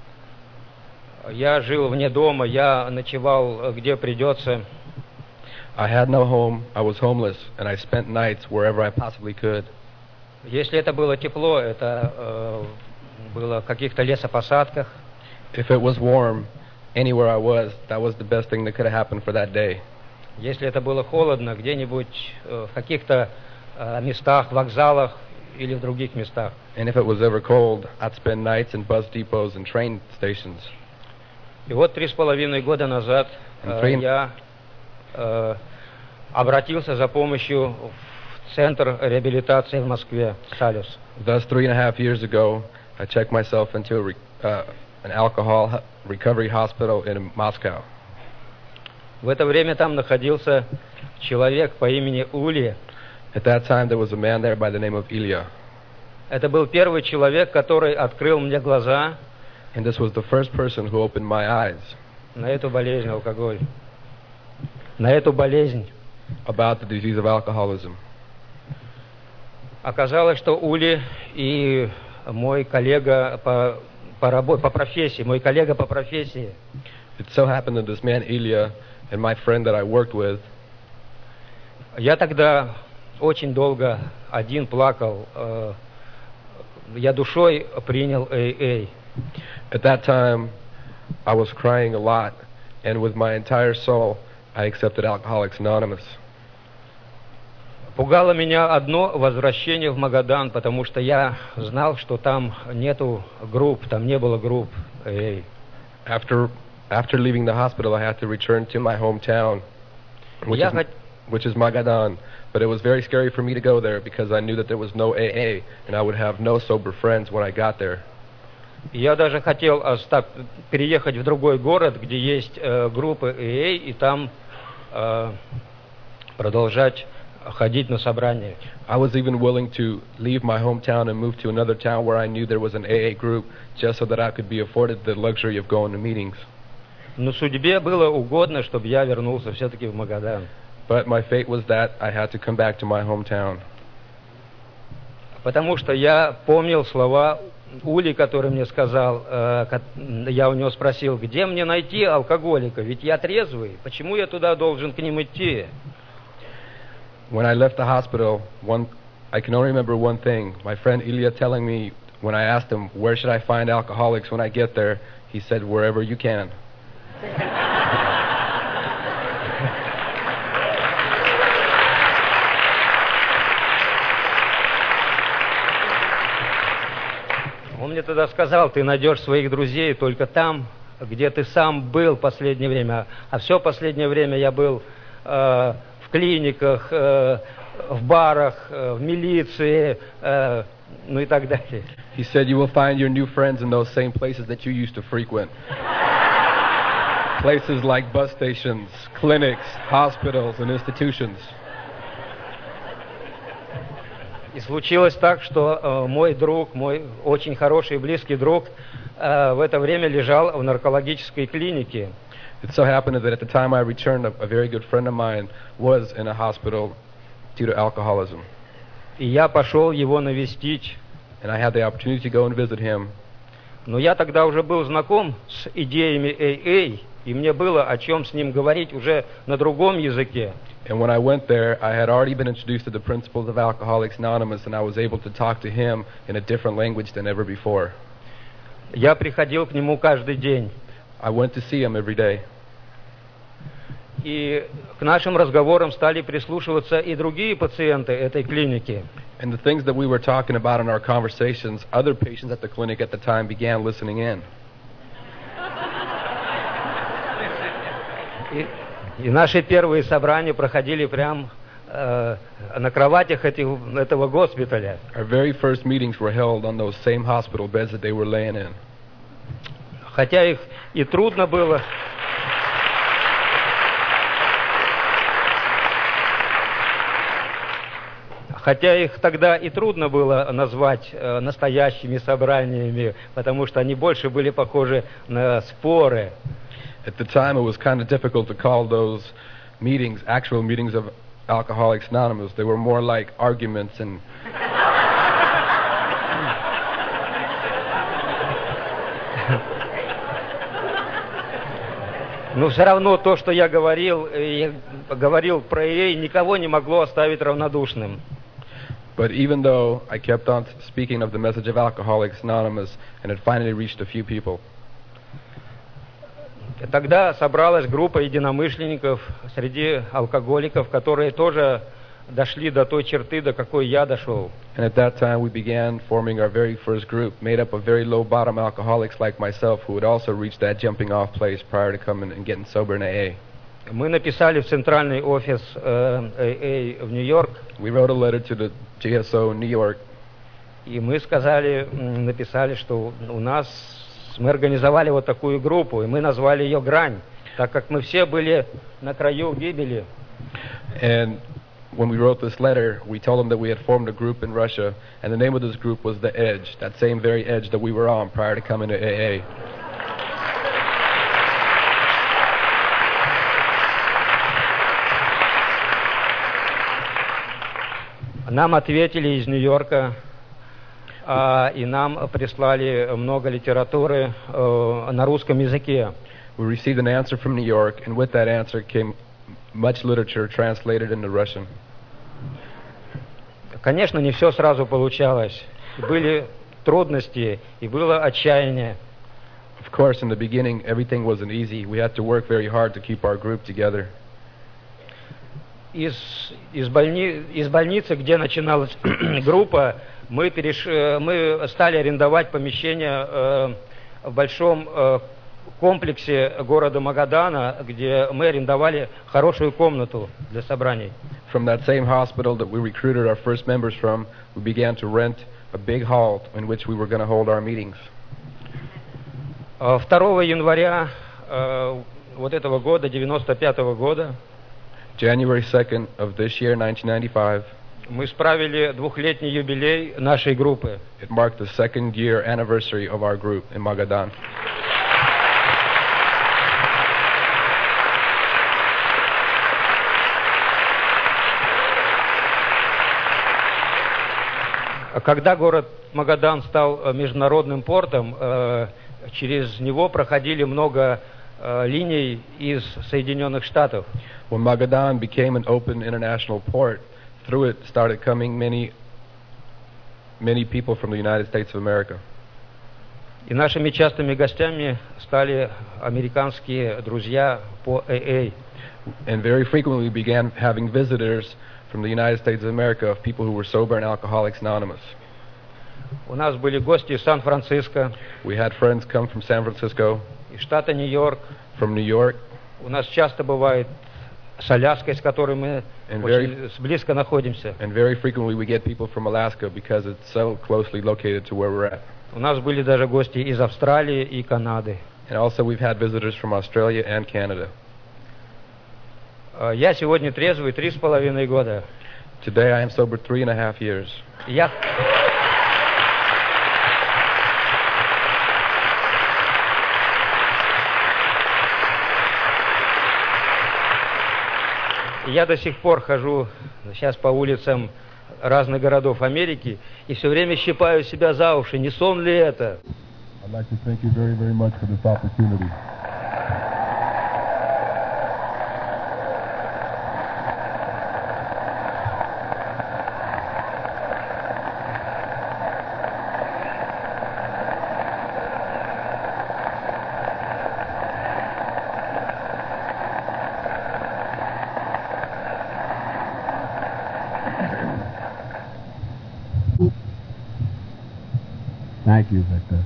Я жил вне дома. Я ночевал где придется. I had no home, I was homeless, and I spent nights wherever I possibly could. Если это было тепло, это было в каких-то лесопосадках. If it was warm, anywhere I was, that was the best thing that could have happened for that day. Если это было холодно, где-нибудь в каких-то местах, вокзалах или в других местах. And if it was ever cold, I'd spend nights in bus depots and train stations. И вот 3,5 года назад я обратился за помощью в центр реабилитации в Москве, Салюс. Thus, 3.5 years ago, I checked myself into an alcohol recovery hospital in Moscow. В это время там находился человек по имени Ули. At that time, there was a man there by the name of Ilya. Это был первый человек, который открыл мне глаза And this was the first person who opened my eyes на эту болезнь алкоголь, на эту болезнь. about the disease of alcoholism. Оказалось, что Ули и мой коллега по профессии, мой коллега по профессии, It so happened that this man Ilya and my friend that I worked with, я тогда очень долго один плакал. Я душой принял AA. at that time, I was crying a lot, and with my entire soul, I accepted Alcoholics Anonymous. Пугало меня одно возвращение в Магадан, потому что я знал, что там нету групп, там не было групп AA. After leaving the hospital, I had to return to my hometown, which is Magadan. But it was very scary for me to go there because I knew that there was no AA, and I would have no sober friends when I got there. Я даже хотел переехать в другой город, где есть группы AA, и там продолжать ходить на собрания. I was even willing to leave my hometown and move to another town where I knew there was an AA group, just so that I could be afforded the luxury of going to meetings. Но судьбе было угодно, чтобы я вернулся все-таки в Магадан. But my fate was that I had to come back to my hometown. Потому что я помнил слова Ули, который мне сказал, я у него спросил, где мне найти алкоголика, ведь я трезвый, почему я туда должен к ним идти? When I left the hospital, I can only remember one thing. My friend Ilya telling me, when I asked him, where should I find alcoholics when I get there, he said, wherever you can. Он мне тогда сказал, ты найдешь своих друзей только там, где ты сам был в последнее время. А все последнее время я был в клиниках, в барах, в милиции, ну и так далее. He said you will find your new friends in those same places that you used to frequent. Places like bus stations, clinics, hospitals, and institutions. И случилось так, что мой друг, мой очень хороший и близкий друг, в это время лежал в наркологической клинике. It so happened that at the time I returned, a very good friend of mine was in a hospital due to alcoholism. И я пошел его навестить. And I had the opportunity to go and visit him. Но я тогда уже был знаком с идеями AA, и мне было о чем с ним говорить уже на другом языке. And when I went there, I had already been introduced to the principles of Alcoholics Anonymous, and I was able to talk to him in a different language than ever before. Я приходил к нему каждый день. I went to see him every day. И к нашим разговорам стали прислушиваться и другие пациенты этой клиники. And the things that we were talking about in our conversations, other patients at the clinic at the time began listening in. И наши первые собрания проходили прямо на кроватях этого госпиталя. Our very first meetings were held on those same hospital beds that they were laying in. Хотя их и трудно было. Хотя их тогда и трудно было назвать настоящими собраниями, потому что они больше были похожи на споры. At the time, it was kind of difficult to call those meetings actual meetings of Alcoholics Anonymous. They were more like arguments and. Но все равно то, что я говорил про AA, никого не могло оставить равнодушным. But even though I kept on speaking of the message of Alcoholics Anonymous, and it finally reached a few people. Тогда собралась группа единомышленников среди алкоголиков, которые тоже дошли до той черты, до какой я дошел. And at that time we began forming our very first group, made up of very low bottom alcoholics like myself, who had also reached that jumping off place prior to coming and getting sober in AA. Мы написали в центральный офис AA в Нью-Йорк. We wrote a letter to the GSO in New York. И мы написали, что мы организовали вот такую группу, и мы назвали ее «Грань», так как мы все были на краю гибели. And when we wrote this letter, we told them that we had formed a group in Russia, and the name of this group was The Edge, that same very edge that we were on prior to coming to AA. Нам ответили из Нью-Йорка, и нам прислали много литературы на русском языке. We received an answer from New York, and with that answer came much literature translated into Russian. Конечно, не все сразу получалось. Были трудности, и было отчаяние. Of course, in the beginning, everything wasn't easy. We had to work very hard to keep our group together. Из больницы, где начиналась группа, мы стали арендовать помещение в большом комплексе города Магадана, где мы арендовали хорошую комнату для собраний. From that same hospital that we recruited our first members from, we began to rent a big hall in which we were going to hold our meetings. 2 января вот этого года, 95-го года, January 2nd of this year, 1995, мы справили 2-летний юбилей нашей группы. It marked the 2nd year anniversary of our group in Magadan. Когда город Магадан стал международным портом, через него проходили много линий из Соединенных Штатов. When Magadan became an open international port, through it started coming many people from the United States of America. И нашими частыми гостями стали американские друзья по AA. And very frequently we began having visitors from the United States of America of people who were sober and Alcoholics Anonymous. У нас были гости из Сан-Франциско. We had friends come from San Francisco. Из штата Нью-Йорк. From New York. У нас часто бывает с Аляской, с которой мы очень близко находимся. And very frequently we get people from Alaska because it's so closely located to where we're at. У нас были даже гости из Австралии и Канады. And also we've had visitors from Australia and Canada. Я сегодня трезвый 3,5 года. Today I am sober 3.5 years. Я до сих пор хожу сейчас по улицам разных городов Америки и все время щипаю себя за уши. Не сон ли это? I'd like to thank you very, very much for this opportunity. Thank you, Victor.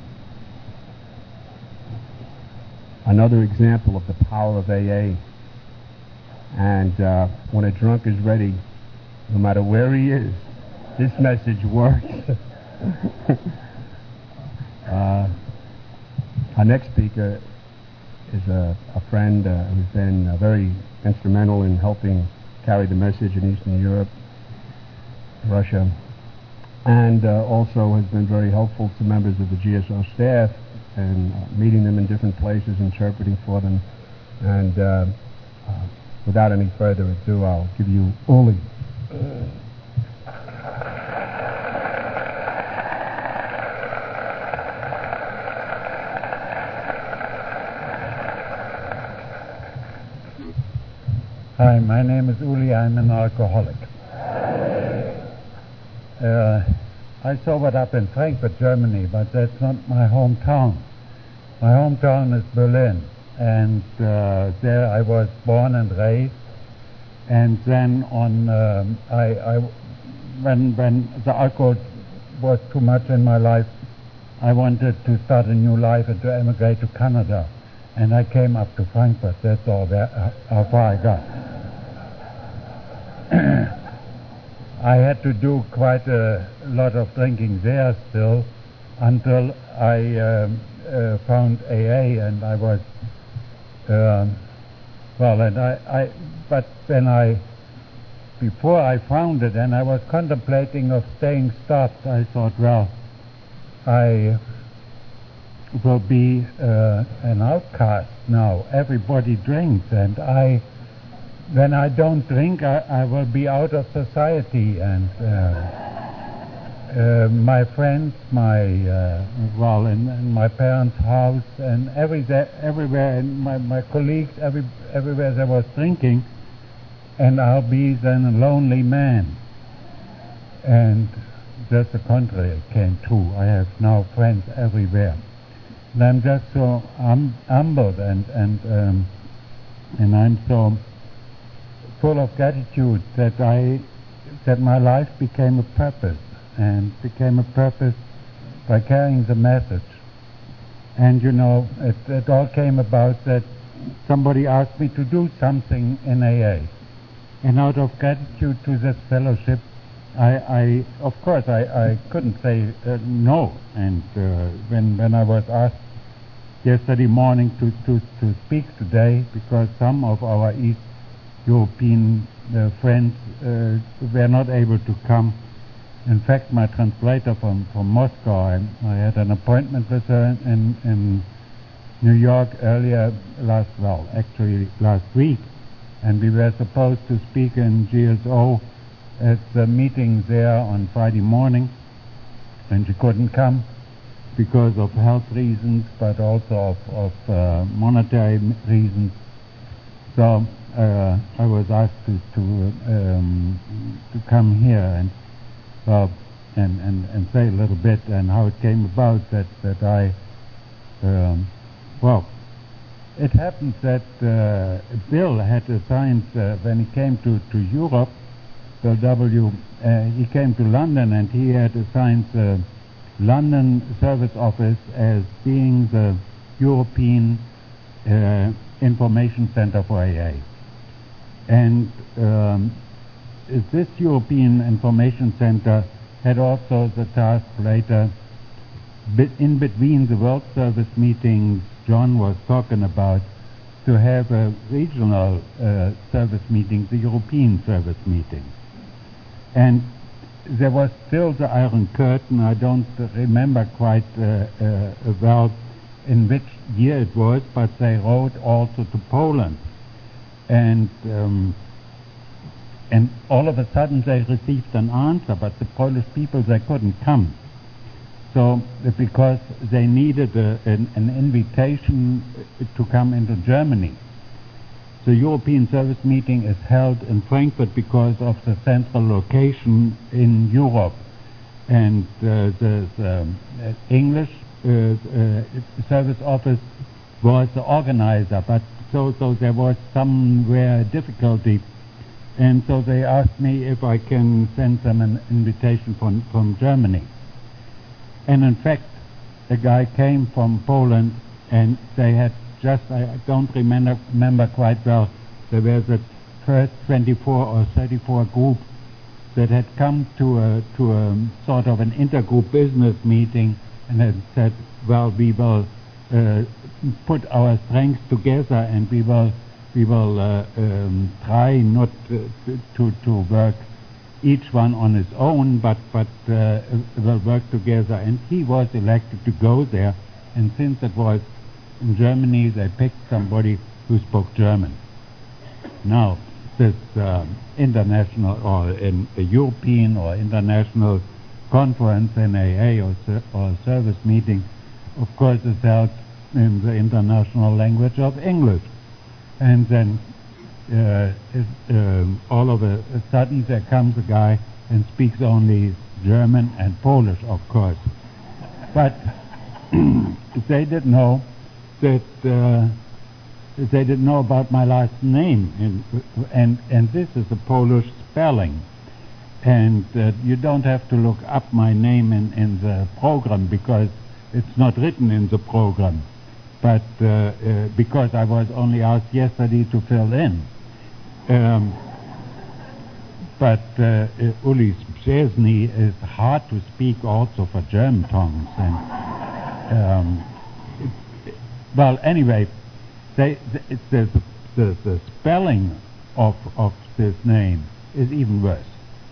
Another example of the power of AA. And when a drunk is ready, no matter where he is, this message works. Our next speaker is a friend who's been very instrumental in helping carry the message in Eastern Europe, Russia, and also has been very helpful to members of the GSO staff and meeting them in different places, interpreting for them. And without any further ado, I'll give you Uli. Hi, my name is Uli. I'm an alcoholic. I sobered up in Frankfurt, Germany, but that's not my hometown. My hometown is Berlin, and there I was born and raised. And then when the alcohol was too much in my life, I wanted to start a new life and to emigrate to Canada. and I came up to Frankfurt. That's all how far I got. I had to do quite a lot of drinking there still until I found AA, and I was before I found it, and I was contemplating of staying stopped, I thought, well, I will be an outcast now. Everybody drinks, and when I don't drink, I will be out of society, and my friends, in my parents' house, and everywhere, and my colleagues, everywhere there was drinking, and I'll be then a lonely man. And just the contrary came true. I have now friends everywhere. And I'm just so humbled, and I'm so full of gratitude that my life became a purpose, and became a purpose by carrying the message. And it all came about that somebody asked me to do something in AA. And out of gratitude to this fellowship, I of course couldn't say no. And when I was asked yesterday morning to speak today, because some of our East European friends were not able to come. In fact, my translator from Moscow, I had an appointment with her in New York last week, and we were supposed to speak in GSO at the meeting there on Friday morning, and she couldn't come because of health reasons, but also of monetary reasons. So I was asked to come here and say a little bit and how it came about that I it happens that Bill had assigned when he came to Europe, Bill W. He came to London, and he had assigned the London service office as being the European information center for AA. And this European information center had also the task later, in between the World Service meetings John was talking about, to have a regional service meeting, the European service meeting. And there was still the Iron Curtain. I don't remember quite well in which year it was, but they wrote also to Poland. And all of a sudden they received an answer, but the Polish people, they couldn't come. So because they needed an invitation to come into Germany. The European service meeting is held in Frankfurt because of the central location in Europe. And the English service office was the organizer, but so there was somewhere difficulty. And so they asked me if I can send them an invitation from Germany. And in fact, a guy came from Poland, and they had I don't remember quite well, there were the first 24 or 34 groups that had come to a sort of an intergroup business meeting, and had said, well, we will put our strengths together, and we will try not to work each one on his own, but will work together. And he was elected to go there, and since it was in Germany, they picked somebody who spoke German. Now, this international or in a European or international conference in AA or service meeting, of course, is held in the international language of English. And then all of a sudden there comes a guy and speaks only German and Polish, of course. But they didn't know that they didn't know about my last name, and this is a Polish spelling, and you don't have to look up my name in the program, because it's not written in the program. but because I was only asked yesterday to fill in. But Uli Szczesny is hard to speak also for German tongues. And well, anyway, the spelling of this name is even worse.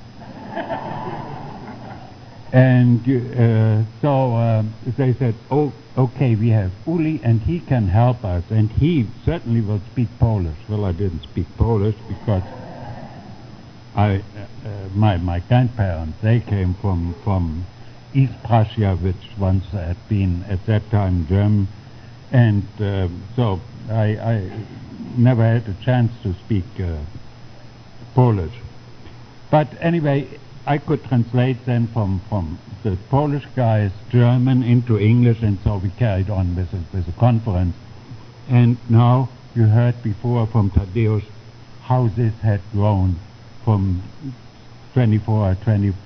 And so they said, oh, okay, we have Uli and he can help us, and he certainly will speak Polish. Well, I didn't speak Polish because my grandparents, they came from East Prussia, which once had been at that time German, and so I never had a chance to speak Polish. But anyway, I could translate then from the Polish guy's German into English, and so we carried on with a conference. And now you heard before from Tadeusz how this had grown from 24 or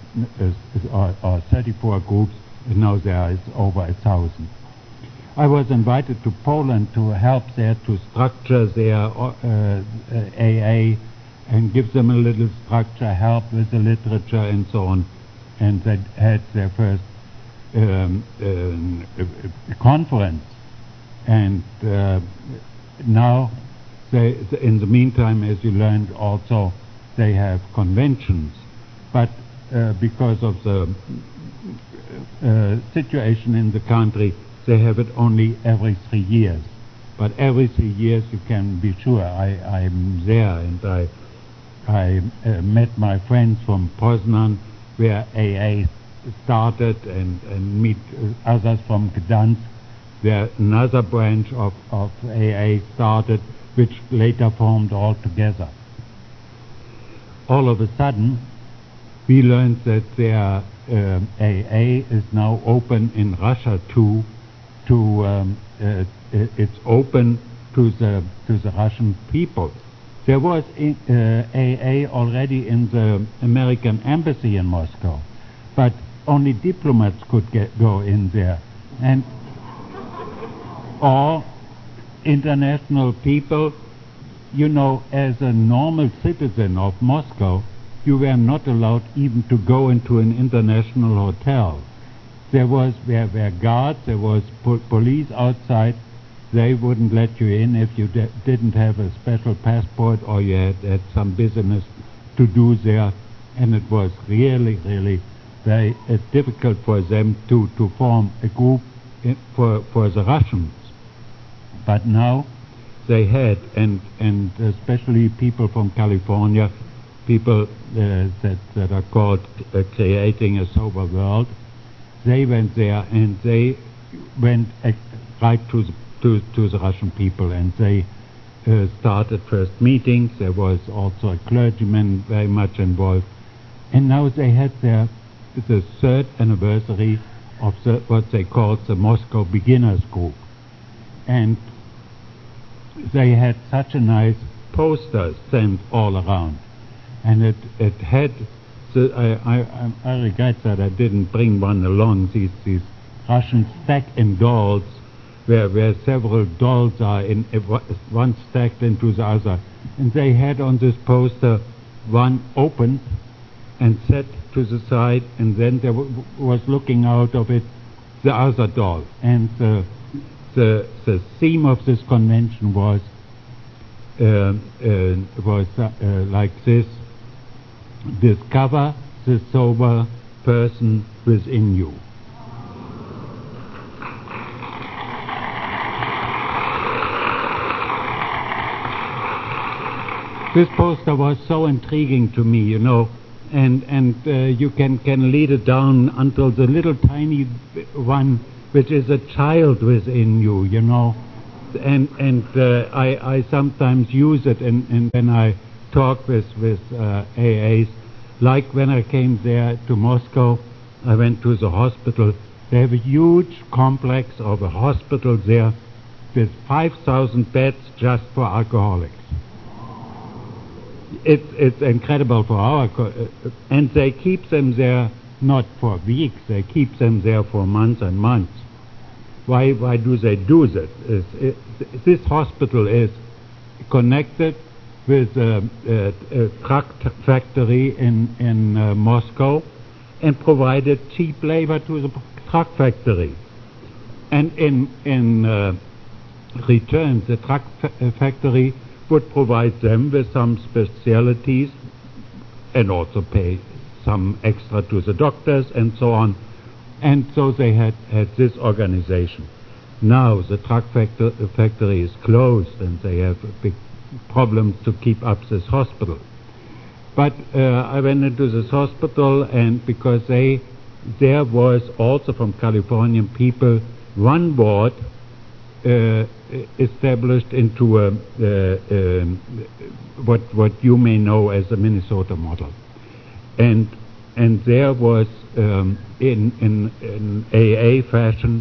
34 groups, and now there is over 1,000. I was invited to Poland to help there to structure their AA and give them a little structure, help with the literature and so on. And they had their first conference. And now, in the meantime, as you learned also, they have conventions. But because of the situation in the country, they have it only every 3 years. But every 3 years, you can be sure I'm there, and I met my friends from Poznan, where AA started, and meet others from Gdansk, where another branch of AA started, which later formed all together. All of a sudden, we learned that their AA is now open in Russia too. It's open to the Russian people. There was AA already in the American embassy in Moscow, but only diplomats could go in there, and all international people. You know, as a normal citizen of Moscow, you were not allowed even to go into an international hotel. There were guards, there was police outside. They wouldn't let you in if you didn't have a special passport or you had some business to do there. And it was really, really very difficult for them to form a group for the Russians. But now they had, and especially people from California, people that are called Creating a Sober World, they went there and they went right to the Russian people, and they started first meetings. There was also a clergyman very much involved, and now they had the third anniversary of what they called the Moscow Beginners Group, and they had such a nice poster sent all around, and it had. I regret that I didn't bring one along. These Russian stack-in dolls, where several dolls are in one stacked into the other, and they had on this poster one open and set to the side, and then there was looking out of it the other doll, and the theme of this convention was like this: discover the sober person within you. This poster was so intriguing to me, you know, and you can lead it down until the little tiny one, which is a child within you, you know, and I sometimes use it, and when I talk with AAs, like when I came there to Moscow, I went to the hospital. They have a huge complex of a hospital there with 5,000 beds just for alcoholics. It's incredible for our and they keep them there not for weeks, they keep them there for months and months. Why do they do that? This hospital is connected with a truck factory in Moscow and provided cheap labor to the truck factory. And in return, the truck factory would provide them with some specialities and also pay some extra to the doctors and so on. And so they had this organization. Now the truck factory is closed and they have a big problem to keep up this hospital. But I went into this hospital, and because there was also from Californian people one ward established into what you may know as the Minnesota model, and there was in AA fashion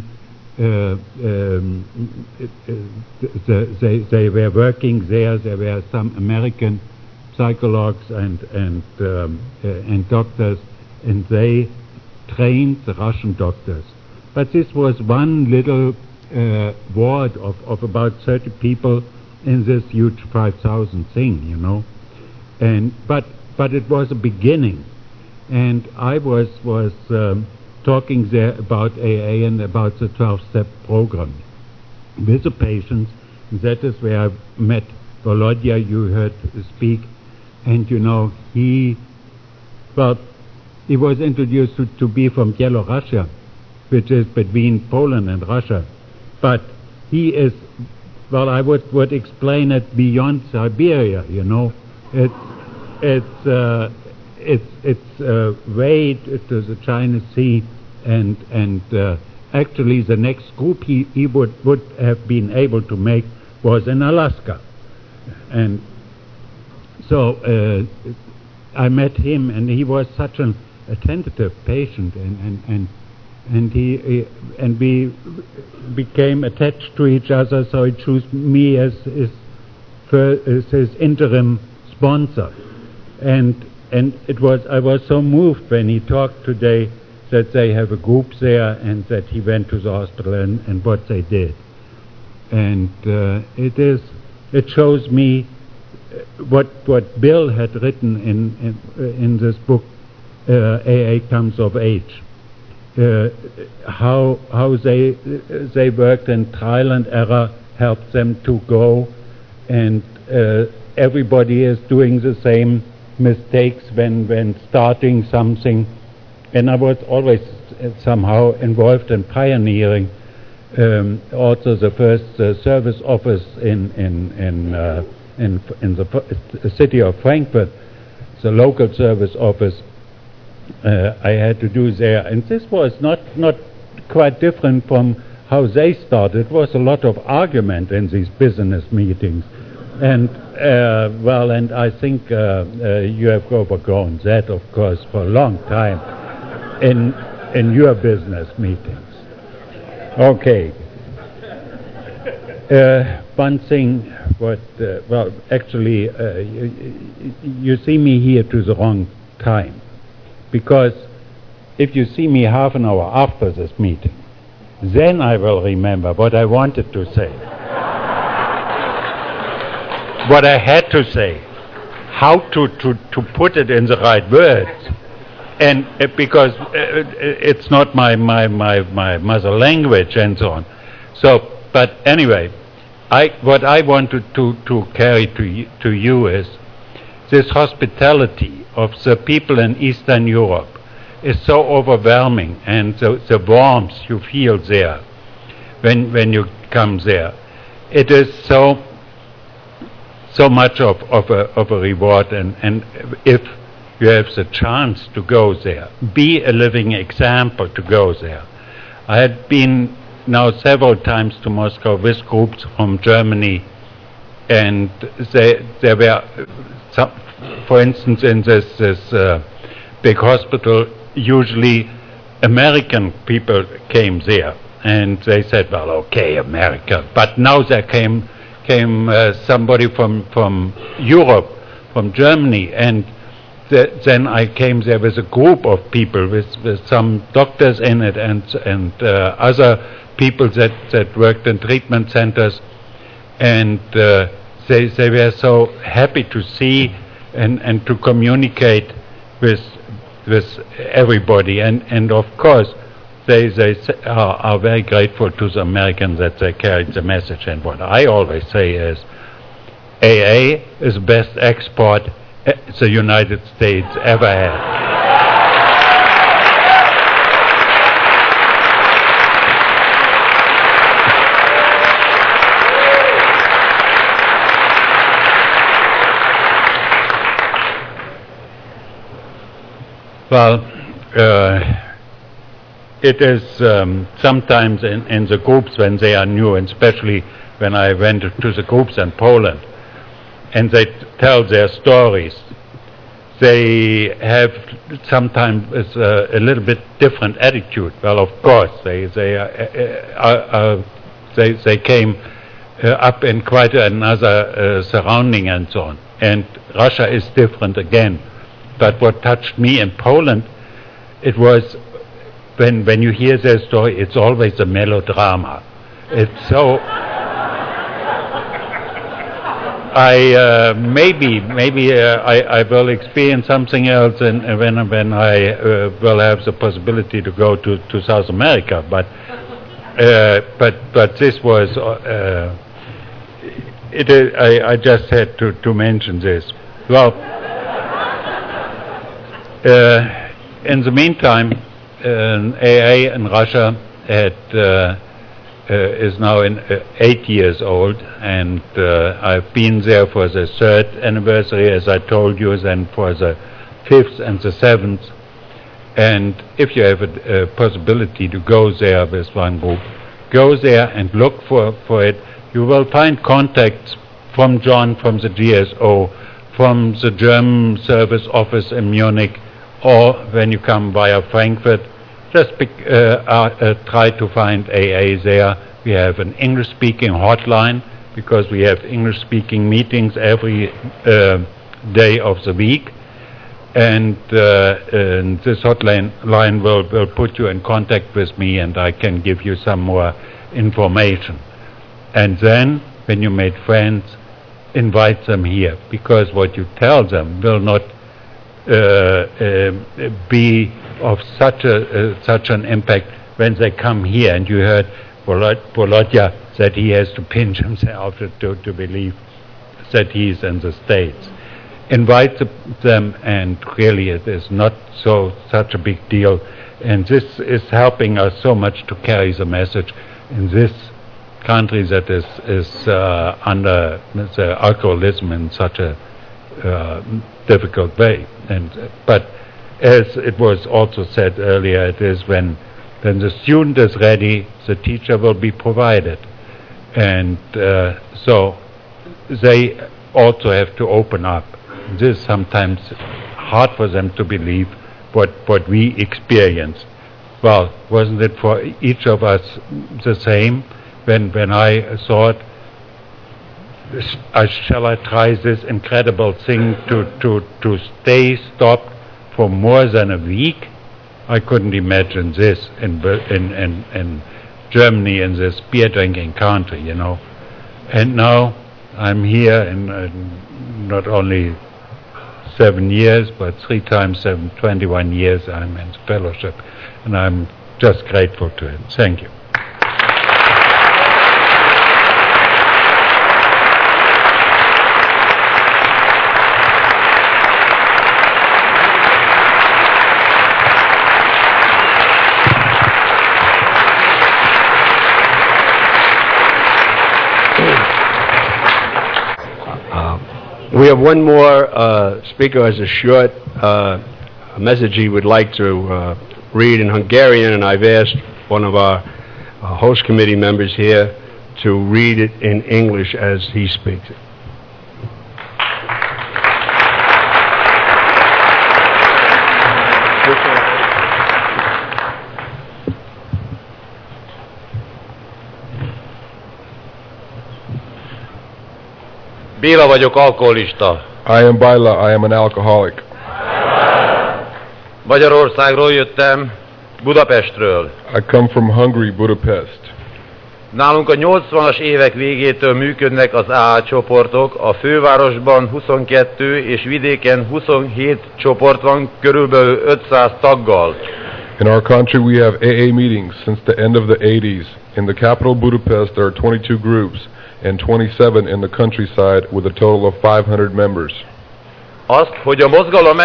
they were working there. There were some American psychologues and doctors, and they trained the Russian doctors. But this was one little ward of about 30 people in this huge 5,000 thing, you know. But it was a beginning, and I was talking there about AA and about the 12-step program with the patients. That is where I met Volodya, you heard speak, and you know, he was introduced to be from Yelorussia, which is between Poland and Russia, but he is, I would explain it beyond Siberia, you know. It's way to the China Sea, and actually the next group he would have been able to make was in Alaska. And so I met him, and he was such an attentive patient, and we became attached to each other, so he chose me as his interim sponsor. And I was so moved when he talked today that they have a group there and that he went to the hospital and what they did. And it shows me what Bill had written in this book, AA Comes of Age, how they worked and trial and error helped them to go, and everybody is doing the same mistakes when starting something. And I was always somehow involved in pioneering also the first service office in the city of Frankfurt, the local service office I had to do there. And this was not quite different from how they started. It was a lot of argument in these business meetings. And and I think you have overgrown that, of course, for a long time in your business meetings. Okay. One thing, actually, you see me here to the wrong time, because if you see me half an hour after this meeting, then I will remember what I wanted to say. What I had to say, how to put it in the right words, and because it's not my mother language and so on. So, but anyway, what I wanted to carry to you is this hospitality of the people in Eastern Europe is so overwhelming, and the warmth you feel there when you come there, it is so much of a reward, and if you have the chance to go there, be a living example to go there. I had been now several times to Moscow with groups from Germany, and there were some, for instance, in this big hospital, usually American people came there, and they said, well, okay, America, but now there came somebody from Europe, from Germany, and then I came there with a group of people with some doctors in it and other people that worked in treatment centers, and they were so happy to see and to communicate with everybody, and of course they are very grateful to the Americans that they carried the message. And what I always say is, AA is the best export the United States ever had. Well, it is sometimes in the groups when they are new, and especially when I went to the groups in Poland, and they tell their stories, they have sometimes a little bit different attitude. Well, of course, they came up in quite another surrounding and so on. And Russia is different again. But what touched me in Poland, it was when you hear their story, it's always a melodrama. It's so. I will experience something else, and when I will have the possibility to go to South America. But this was. I just had to mention this. Well. In the meantime, AA in Russia is now 8 years old, and I've been there for the 3rd anniversary, as I told you, then for the 5th and the 7th. And if you have a possibility to go there with one group, go there and look for it. You will find contacts from John, from the GSO, from the German service office in Munich, or when you come via Frankfurt, just try to find AA there. We have an English-speaking hotline, because we have English-speaking meetings every day of the week, and this hotline will put you in contact with me, and I can give you some more information. And then, when you made friends, invite them here, because what you tell them will not be of such an impact when they come here. And you heard Volodya that he has to pinch himself to believe that he's in the States. Invite them, and really it is not such a big deal. And this is helping us so much to carry the message in this country that is under the alcoholism in such a difficult way. But as it was also said earlier, it is when the student is ready, the teacher will be provided. And so they also have to open up. This is sometimes hard for them to believe what we experienced. Well, wasn't it for each of us the same? When I thought, shall I try this incredible thing to stay stopped for more than a week? I couldn't imagine this in Germany, in this beer drinking country, you know. And now I'm here in not only 7 years, but 3 times 7, 21 years I'm in fellowship, and I'm just grateful to it. Thank you. We have one more speaker as a short message he would like to read in Hungarian, and I've asked one of our host committee members here to read it in English as he speaks it. Béla vagyok, alkoholista. I am Baila, I am an alcoholic. Magyarországról jöttem, Budapestről. I come from Hungary, Budapest. Nálunk a 80-as évek végétől működnek az AA csoportok, a fővárosban 22 és vidéken 27 csoport van, körülbelül 500 taggal. In our country we have AA meetings since the end of the 80s. In the capital Budapest there are 22 groups and 27 in the countryside with a total of 500 members. Azt, hogy a mozgalom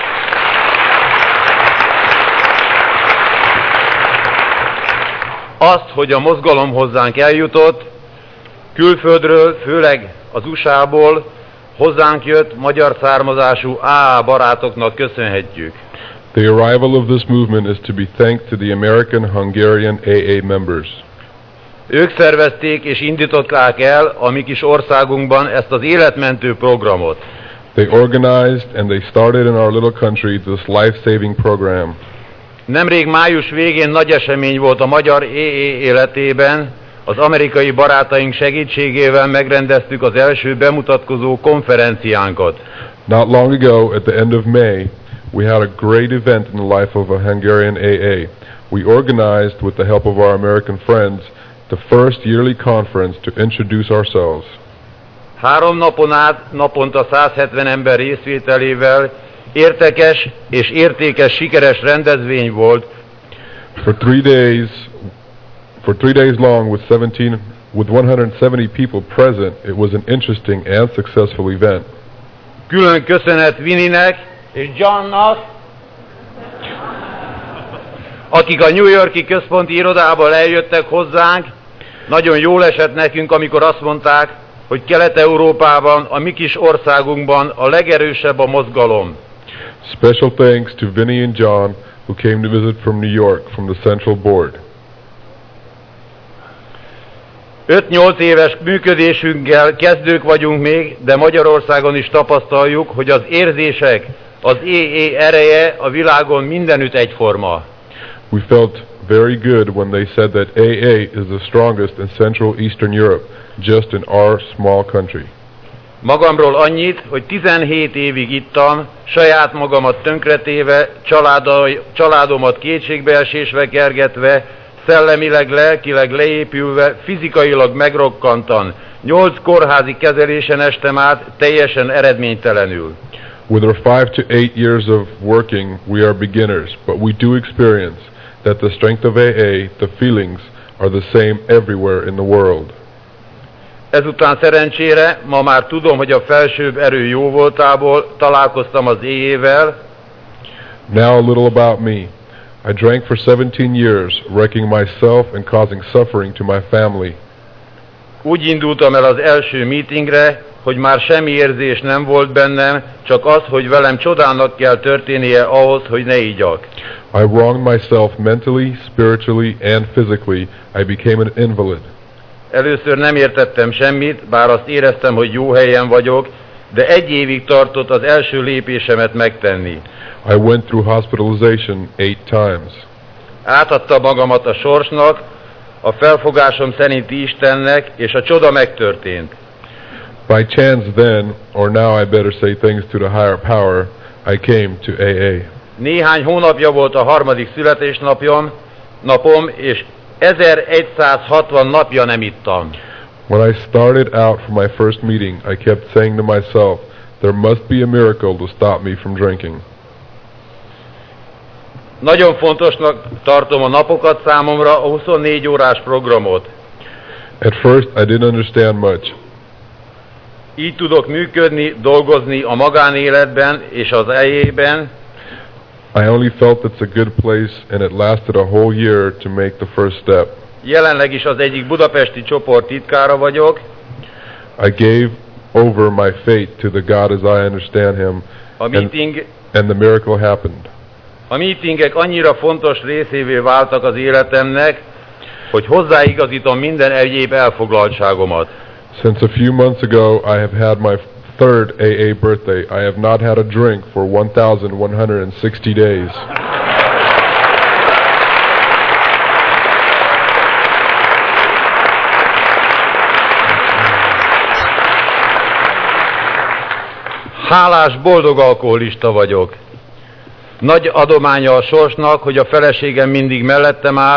hozzánk eljutott, külföldről, főleg az USA-ból hozzánk jött magyar származású AA barátoknak köszönhetjük. The arrival of this movement is to be thanked to the American-Hungarian AA members. Ők szervezték és indították el a mi kis országunkban ezt az életmentő programot. They organized and they started in our little country this life-saving program. Nemrég május végén nagy esemény volt a magyar AA életében. Az amerikai barátaink segítségével megrendeztük az első bemutatkozó konferenciánkat. Not long ago, at the end of May, we had a great event in the life of a Hungarian AA. We organized, with the help of our American friends, the first yearly conference to introduce ourselves. 3 napon át, naponta 170 ember részvételével értekes és értékes sikeres rendezvény volt. For 3 days long with 170 people present, it was an interesting and successful event. Külön köszönet Winnie-nek és Johnnak, akik a New York-i központi irodából eljöttek hozzánk. Nagyon jól esett nekünk, amikor azt mondták, hogy Kelet-Európában, a mi kis országunkban a legerősebb a mozgalom. Special thanks to Vinnie and John, who came to visit from New York, from the Central Board. 5-8 éves működésünkkel kezdők vagyunk még, de Magyarországon is tapasztaljuk, hogy az érzések, az AA ereje a világon mindenütt egyforma. We felt very good when they said that AA is the strongest in Central Eastern Europe, just in our small country. Magamról annyit, hogy 17 évig ittam, saját magamat tönkretéve, családomat kétségbeesésbe kergetve, szellemileg, lelkileg leépülve, fizikailag megrokkantan. 8 kórházi kezelésen estem át, teljesen eredménytelenül. With our 5 to 8 years of working, we are beginners, but we do experience that the strength of AA, the feelings, are the same everywhere in the world. Ezután szerencsére ma már tudom, hogy a felsőbb erő jó voltából találkoztam az AA-vel. Now a little about me. I drank for 17 years, wrecking myself and causing suffering to my family. Úgy indultam el az első meetingre, hogy már semmi érzés nem volt bennem, csak az, hogy velem csodának kell történnie ahhoz, hogy ne igyak. I wronged myself mentally, spiritually and physically. I became an invalid. Először nem értettem semmit, bár azt éreztem, hogy jó helyen vagyok, de 1 évig tartott az első lépésemet megtenni. I went through hospitalization 8 times. Átadta magamat a sorsnak, a felfogásom szerinti Istennek, és a csoda megtörtént. By chance then, or now I better say thanks to the higher power, I came to AA. Néhány hónapja volt a 3. születésnapom, és 1160 napja nem ittam. When I started out for my first meeting, I kept saying to myself, there must be a miracle to stop me from drinking. Nagyon fontosnak tartom a napokat számomra, a 24 órás programot. At first I didn't understand much. Így tudok működni, dolgozni a magánéletben és az AA-ben. I only felt it's a good place, and it lasted a whole year to make the first step. Jelenleg is az egyik budapesti csoport titkára vagyok. I gave over my fate to the God as I understand Him, and the miracle happened. A meetingek annyira fontos részévé váltak az életemnek, hogy hozzáigazítom minden egyéb elfoglaltságomat. Since a few months ago I have had my 3rd AA birthday, I have not had a drink for 1,160 days. Hálás, boldog alkoholista vagyok. Nagy adománya a sorsnak, hogy a feleségem mindig mellettem állt,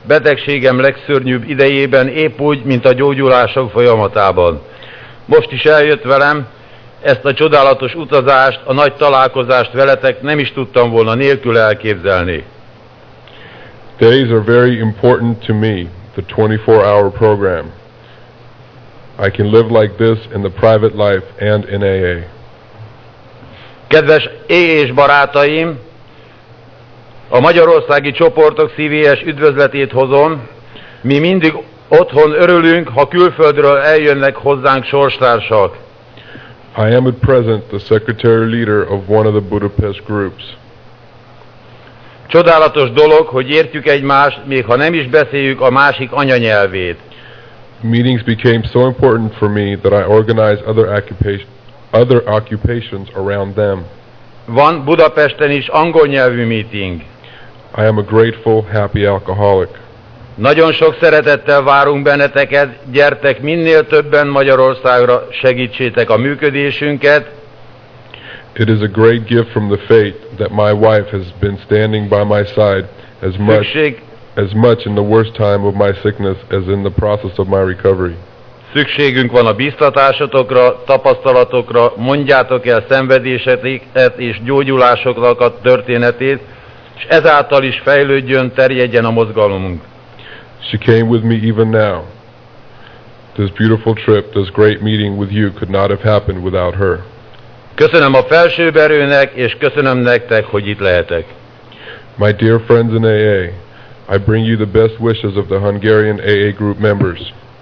betegségem legszörnyűbb idejében, épp úgy, mint a gyógyulások folyamatában. Most is eljött velem, ezt a csodálatos utazást, a nagy találkozást veletek nem is tudtam volna nélkül elképzelni. Days are very important to me, the 24-hour program. I can live like this in the private life and in AA. Kedves AA-s barátaim, a magyarországi csoportok szívélyes üdvözletét hozom. Mi mindig otthon örülünk, ha külföldről eljönnek hozzánk sorstársak. I am at present the secretary leader of one of the Budapest groups. Csodálatos dolog, hogy értjük egymást, még ha nem is beszéljük a másik anyanyelvét. Meetings became so important for me that I organized other occupations around them. Van Budapesten is angol nyelvű meeting. I am a grateful, happy alcoholic. Nagyon sok szeretettel várunk benneteket, gyertek minél többen Magyarországra, segítsétek a működésünket. It is a great gift from the fate that my wife has been standing by my side as much in the worst time of my sickness as in the process of my recovery. Szükségünk van a biztatásotokra, tapasztalatokra, mondjátok el szenvedéseteket és gyógyulásoknak a történetét, és ezáltal is fejlődjön, terjedjen a mozgalomunk. She came with me even now. This beautiful trip, this great meeting with you could not have happened without her. Köszönöm a felsőberőnek, és köszönöm nektek, hogy itt lehetek. My dear friends in AA, I bring you the best wishes of the Hungarian AA group members.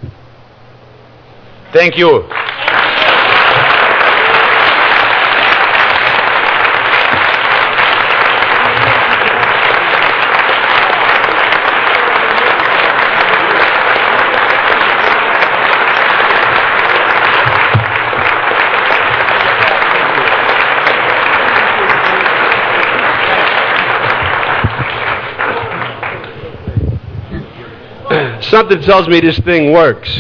Thank you. Something tells me this thing works.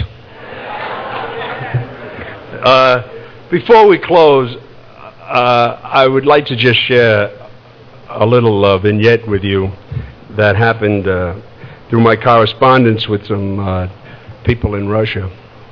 Before we close, I would like to just share a little vignette with you that happened through my correspondence with some people in Russia.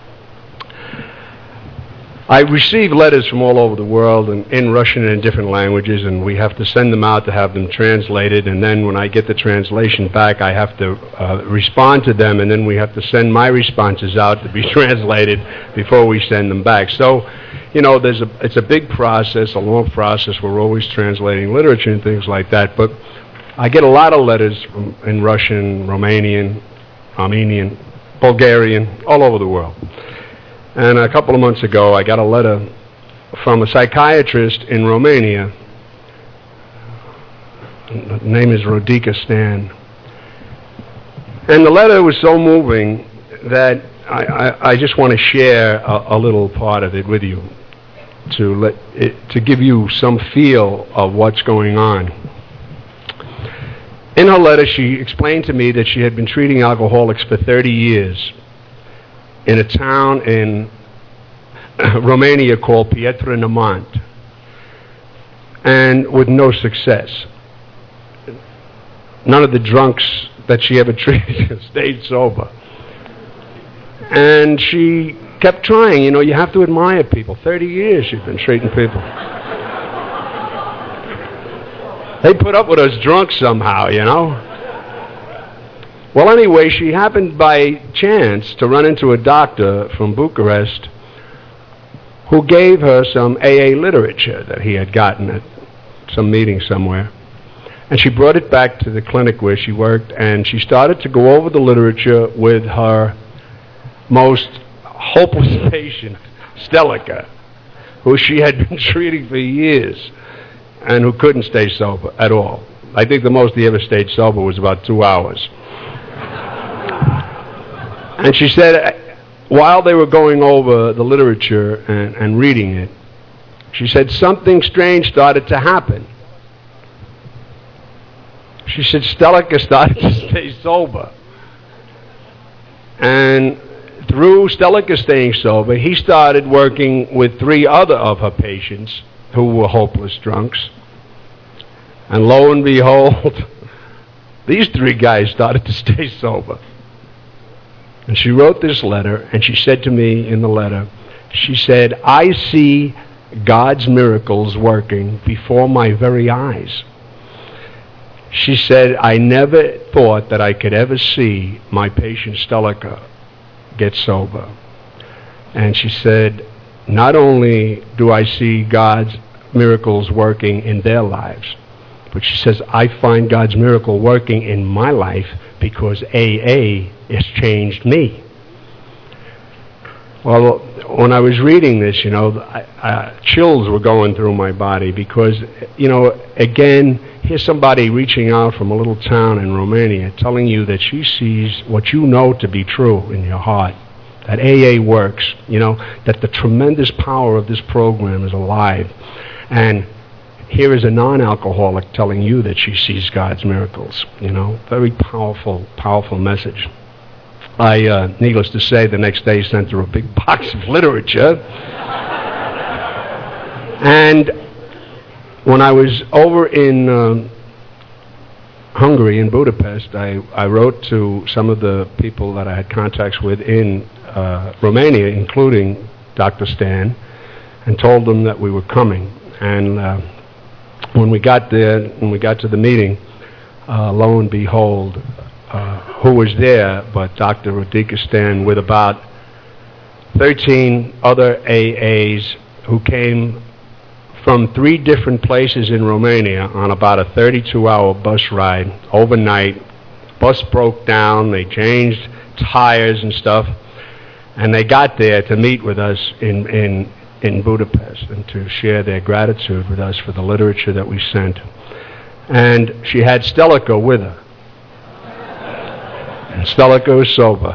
I receive letters from all over the world in Russian and in different languages, and we have to send them out to have them translated, and then when I get the translation back, I have to respond to them, and then we have to send my responses out to be translated before we send them back. So, you know, it's a big process, a long process. We're always translating literature and things like that, but I get a lot of letters in Russian, Romanian, Armenian, Bulgarian, all over the world. And a couple of months ago, I got a letter from a psychiatrist in Romania. The name is Rodica Stan. And the letter was so moving that I just want to share a little part of it with you to give you some feel of what's going on. In her letter, she explained to me that she had been treating alcoholics for 30 years. In a town in Romania called Pietra Neamț, and with no success. None of the drunks that she ever treated stayed sober. And she kept trying. You know, you have to admire people. 30 years she's been treating people. They put up with us drunks somehow, you know. Well, anyway, she happened by chance to run into a doctor from Bucharest who gave her some AA literature that he had gotten at some meeting somewhere. And she brought it back to the clinic where she worked, and she started to go over the literature with her most hopeless patient, Stelika, who she had been treating for years and who couldn't stay sober at all. I think the most he ever stayed sober was about 2 hours. And she said, while they were going over the literature and reading it, she said something strange started to happen. She said Stelika started to stay sober. And through Stelika staying sober, he started working with 3 other of her patients who were hopeless drunks. And lo and behold, these 3 guys started to stay sober. And she wrote this letter, and she said to me in the letter, she said, I see God's miracles working before my very eyes. She said, I never thought that I could ever see my patient Stelika get sober. And she said, not only do I see God's miracles working in their lives, but she says, I find God's miracle working in my life because AA has changed me. Well, when I was reading this, chills were going through my body because, again, here's somebody reaching out from a little town in Romania telling you that she sees what you know to be true in your heart, that AA works, that the tremendous power of this program is alive. And here is a non-alcoholic telling you that she sees God's miracles, very powerful, powerful message. I, needless to say, the next day sent her a big box of literature. And when I was over in Hungary, in Budapest, I wrote to some of the people that I had contacts with in Romania, including Dr. Stan, and told them that we were coming. And when we got there, when we got to the meeting, lo and behold, who was there but Dr. Radhika Stan with about 13 other AAs who came from 3 different places in Romania on about a 32-hour bus ride overnight. Bus broke down, they changed tires and stuff, and they got there to meet with us in Budapest and to share their gratitude with us for the literature that we sent. And she had Stelika with her. And Stelika was sober.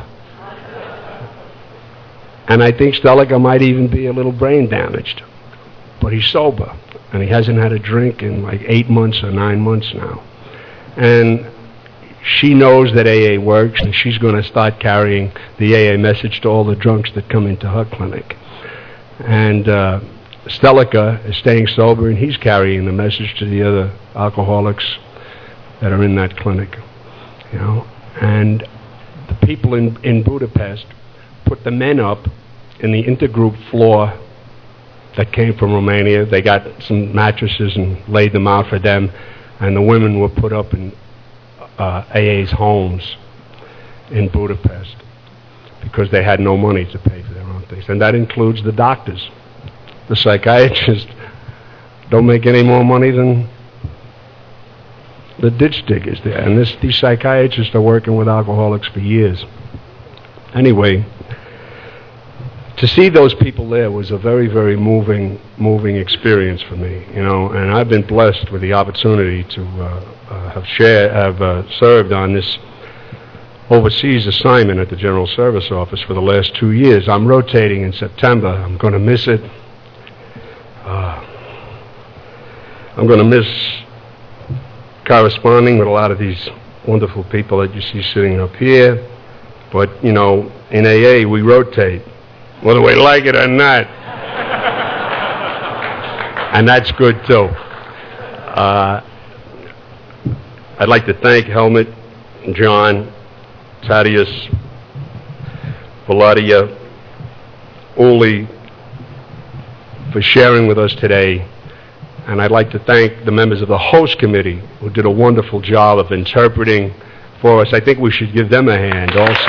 And I think Stelika might even be a little brain damaged. But he's sober. And he hasn't had a drink in like 8 months or 9 months now. And she knows that AA works, and she's going to start carrying the AA message to all the drunks that come into her clinic. And Stelika is staying sober, and he's carrying the message to the other alcoholics that are in that clinic. And the people in Budapest put the men up in the intergroup floor that came from Romania. They got some mattresses and laid them out for them, and the women were put up in AA's homes in Budapest because they had no money to pay for their own things. And that includes the doctors. The psychiatrists don't make any more money than the ditch diggers there. And these psychiatrists are working with alcoholics for years. Anyway, to see those people there was a very, very moving experience for me, and I've been blessed with the opportunity to have served on this overseas assignment at the General Service Office for the last 2 years. I'm rotating in September. I'm going to miss it. I'm going to miss corresponding with a lot of these wonderful people that you see sitting up here. But, in AA, we rotate, whether we like it or not. And that's good, too. I'd like to thank Helmut, John, Thaddeus, Vladia, Uli, for sharing with us today. And I'd like to thank the members of the host committee who did a wonderful job of interpreting for us. I think we should give them a hand also.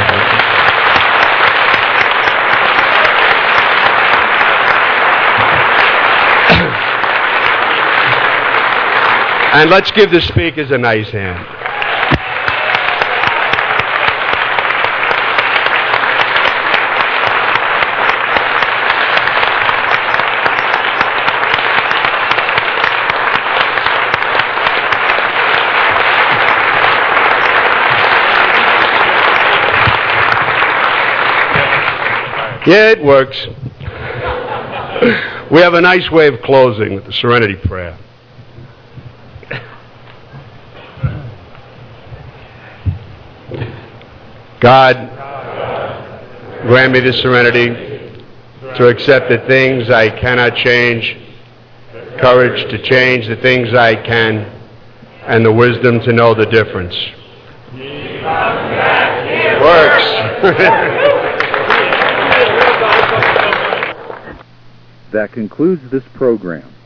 And let's give the speakers a nice hand. Yeah, it works. We have a nice way of closing with the Serenity Prayer. God, grant me the serenity to accept the things I cannot change, courage to change the things I can, and the wisdom to know the difference. Works. That concludes this program.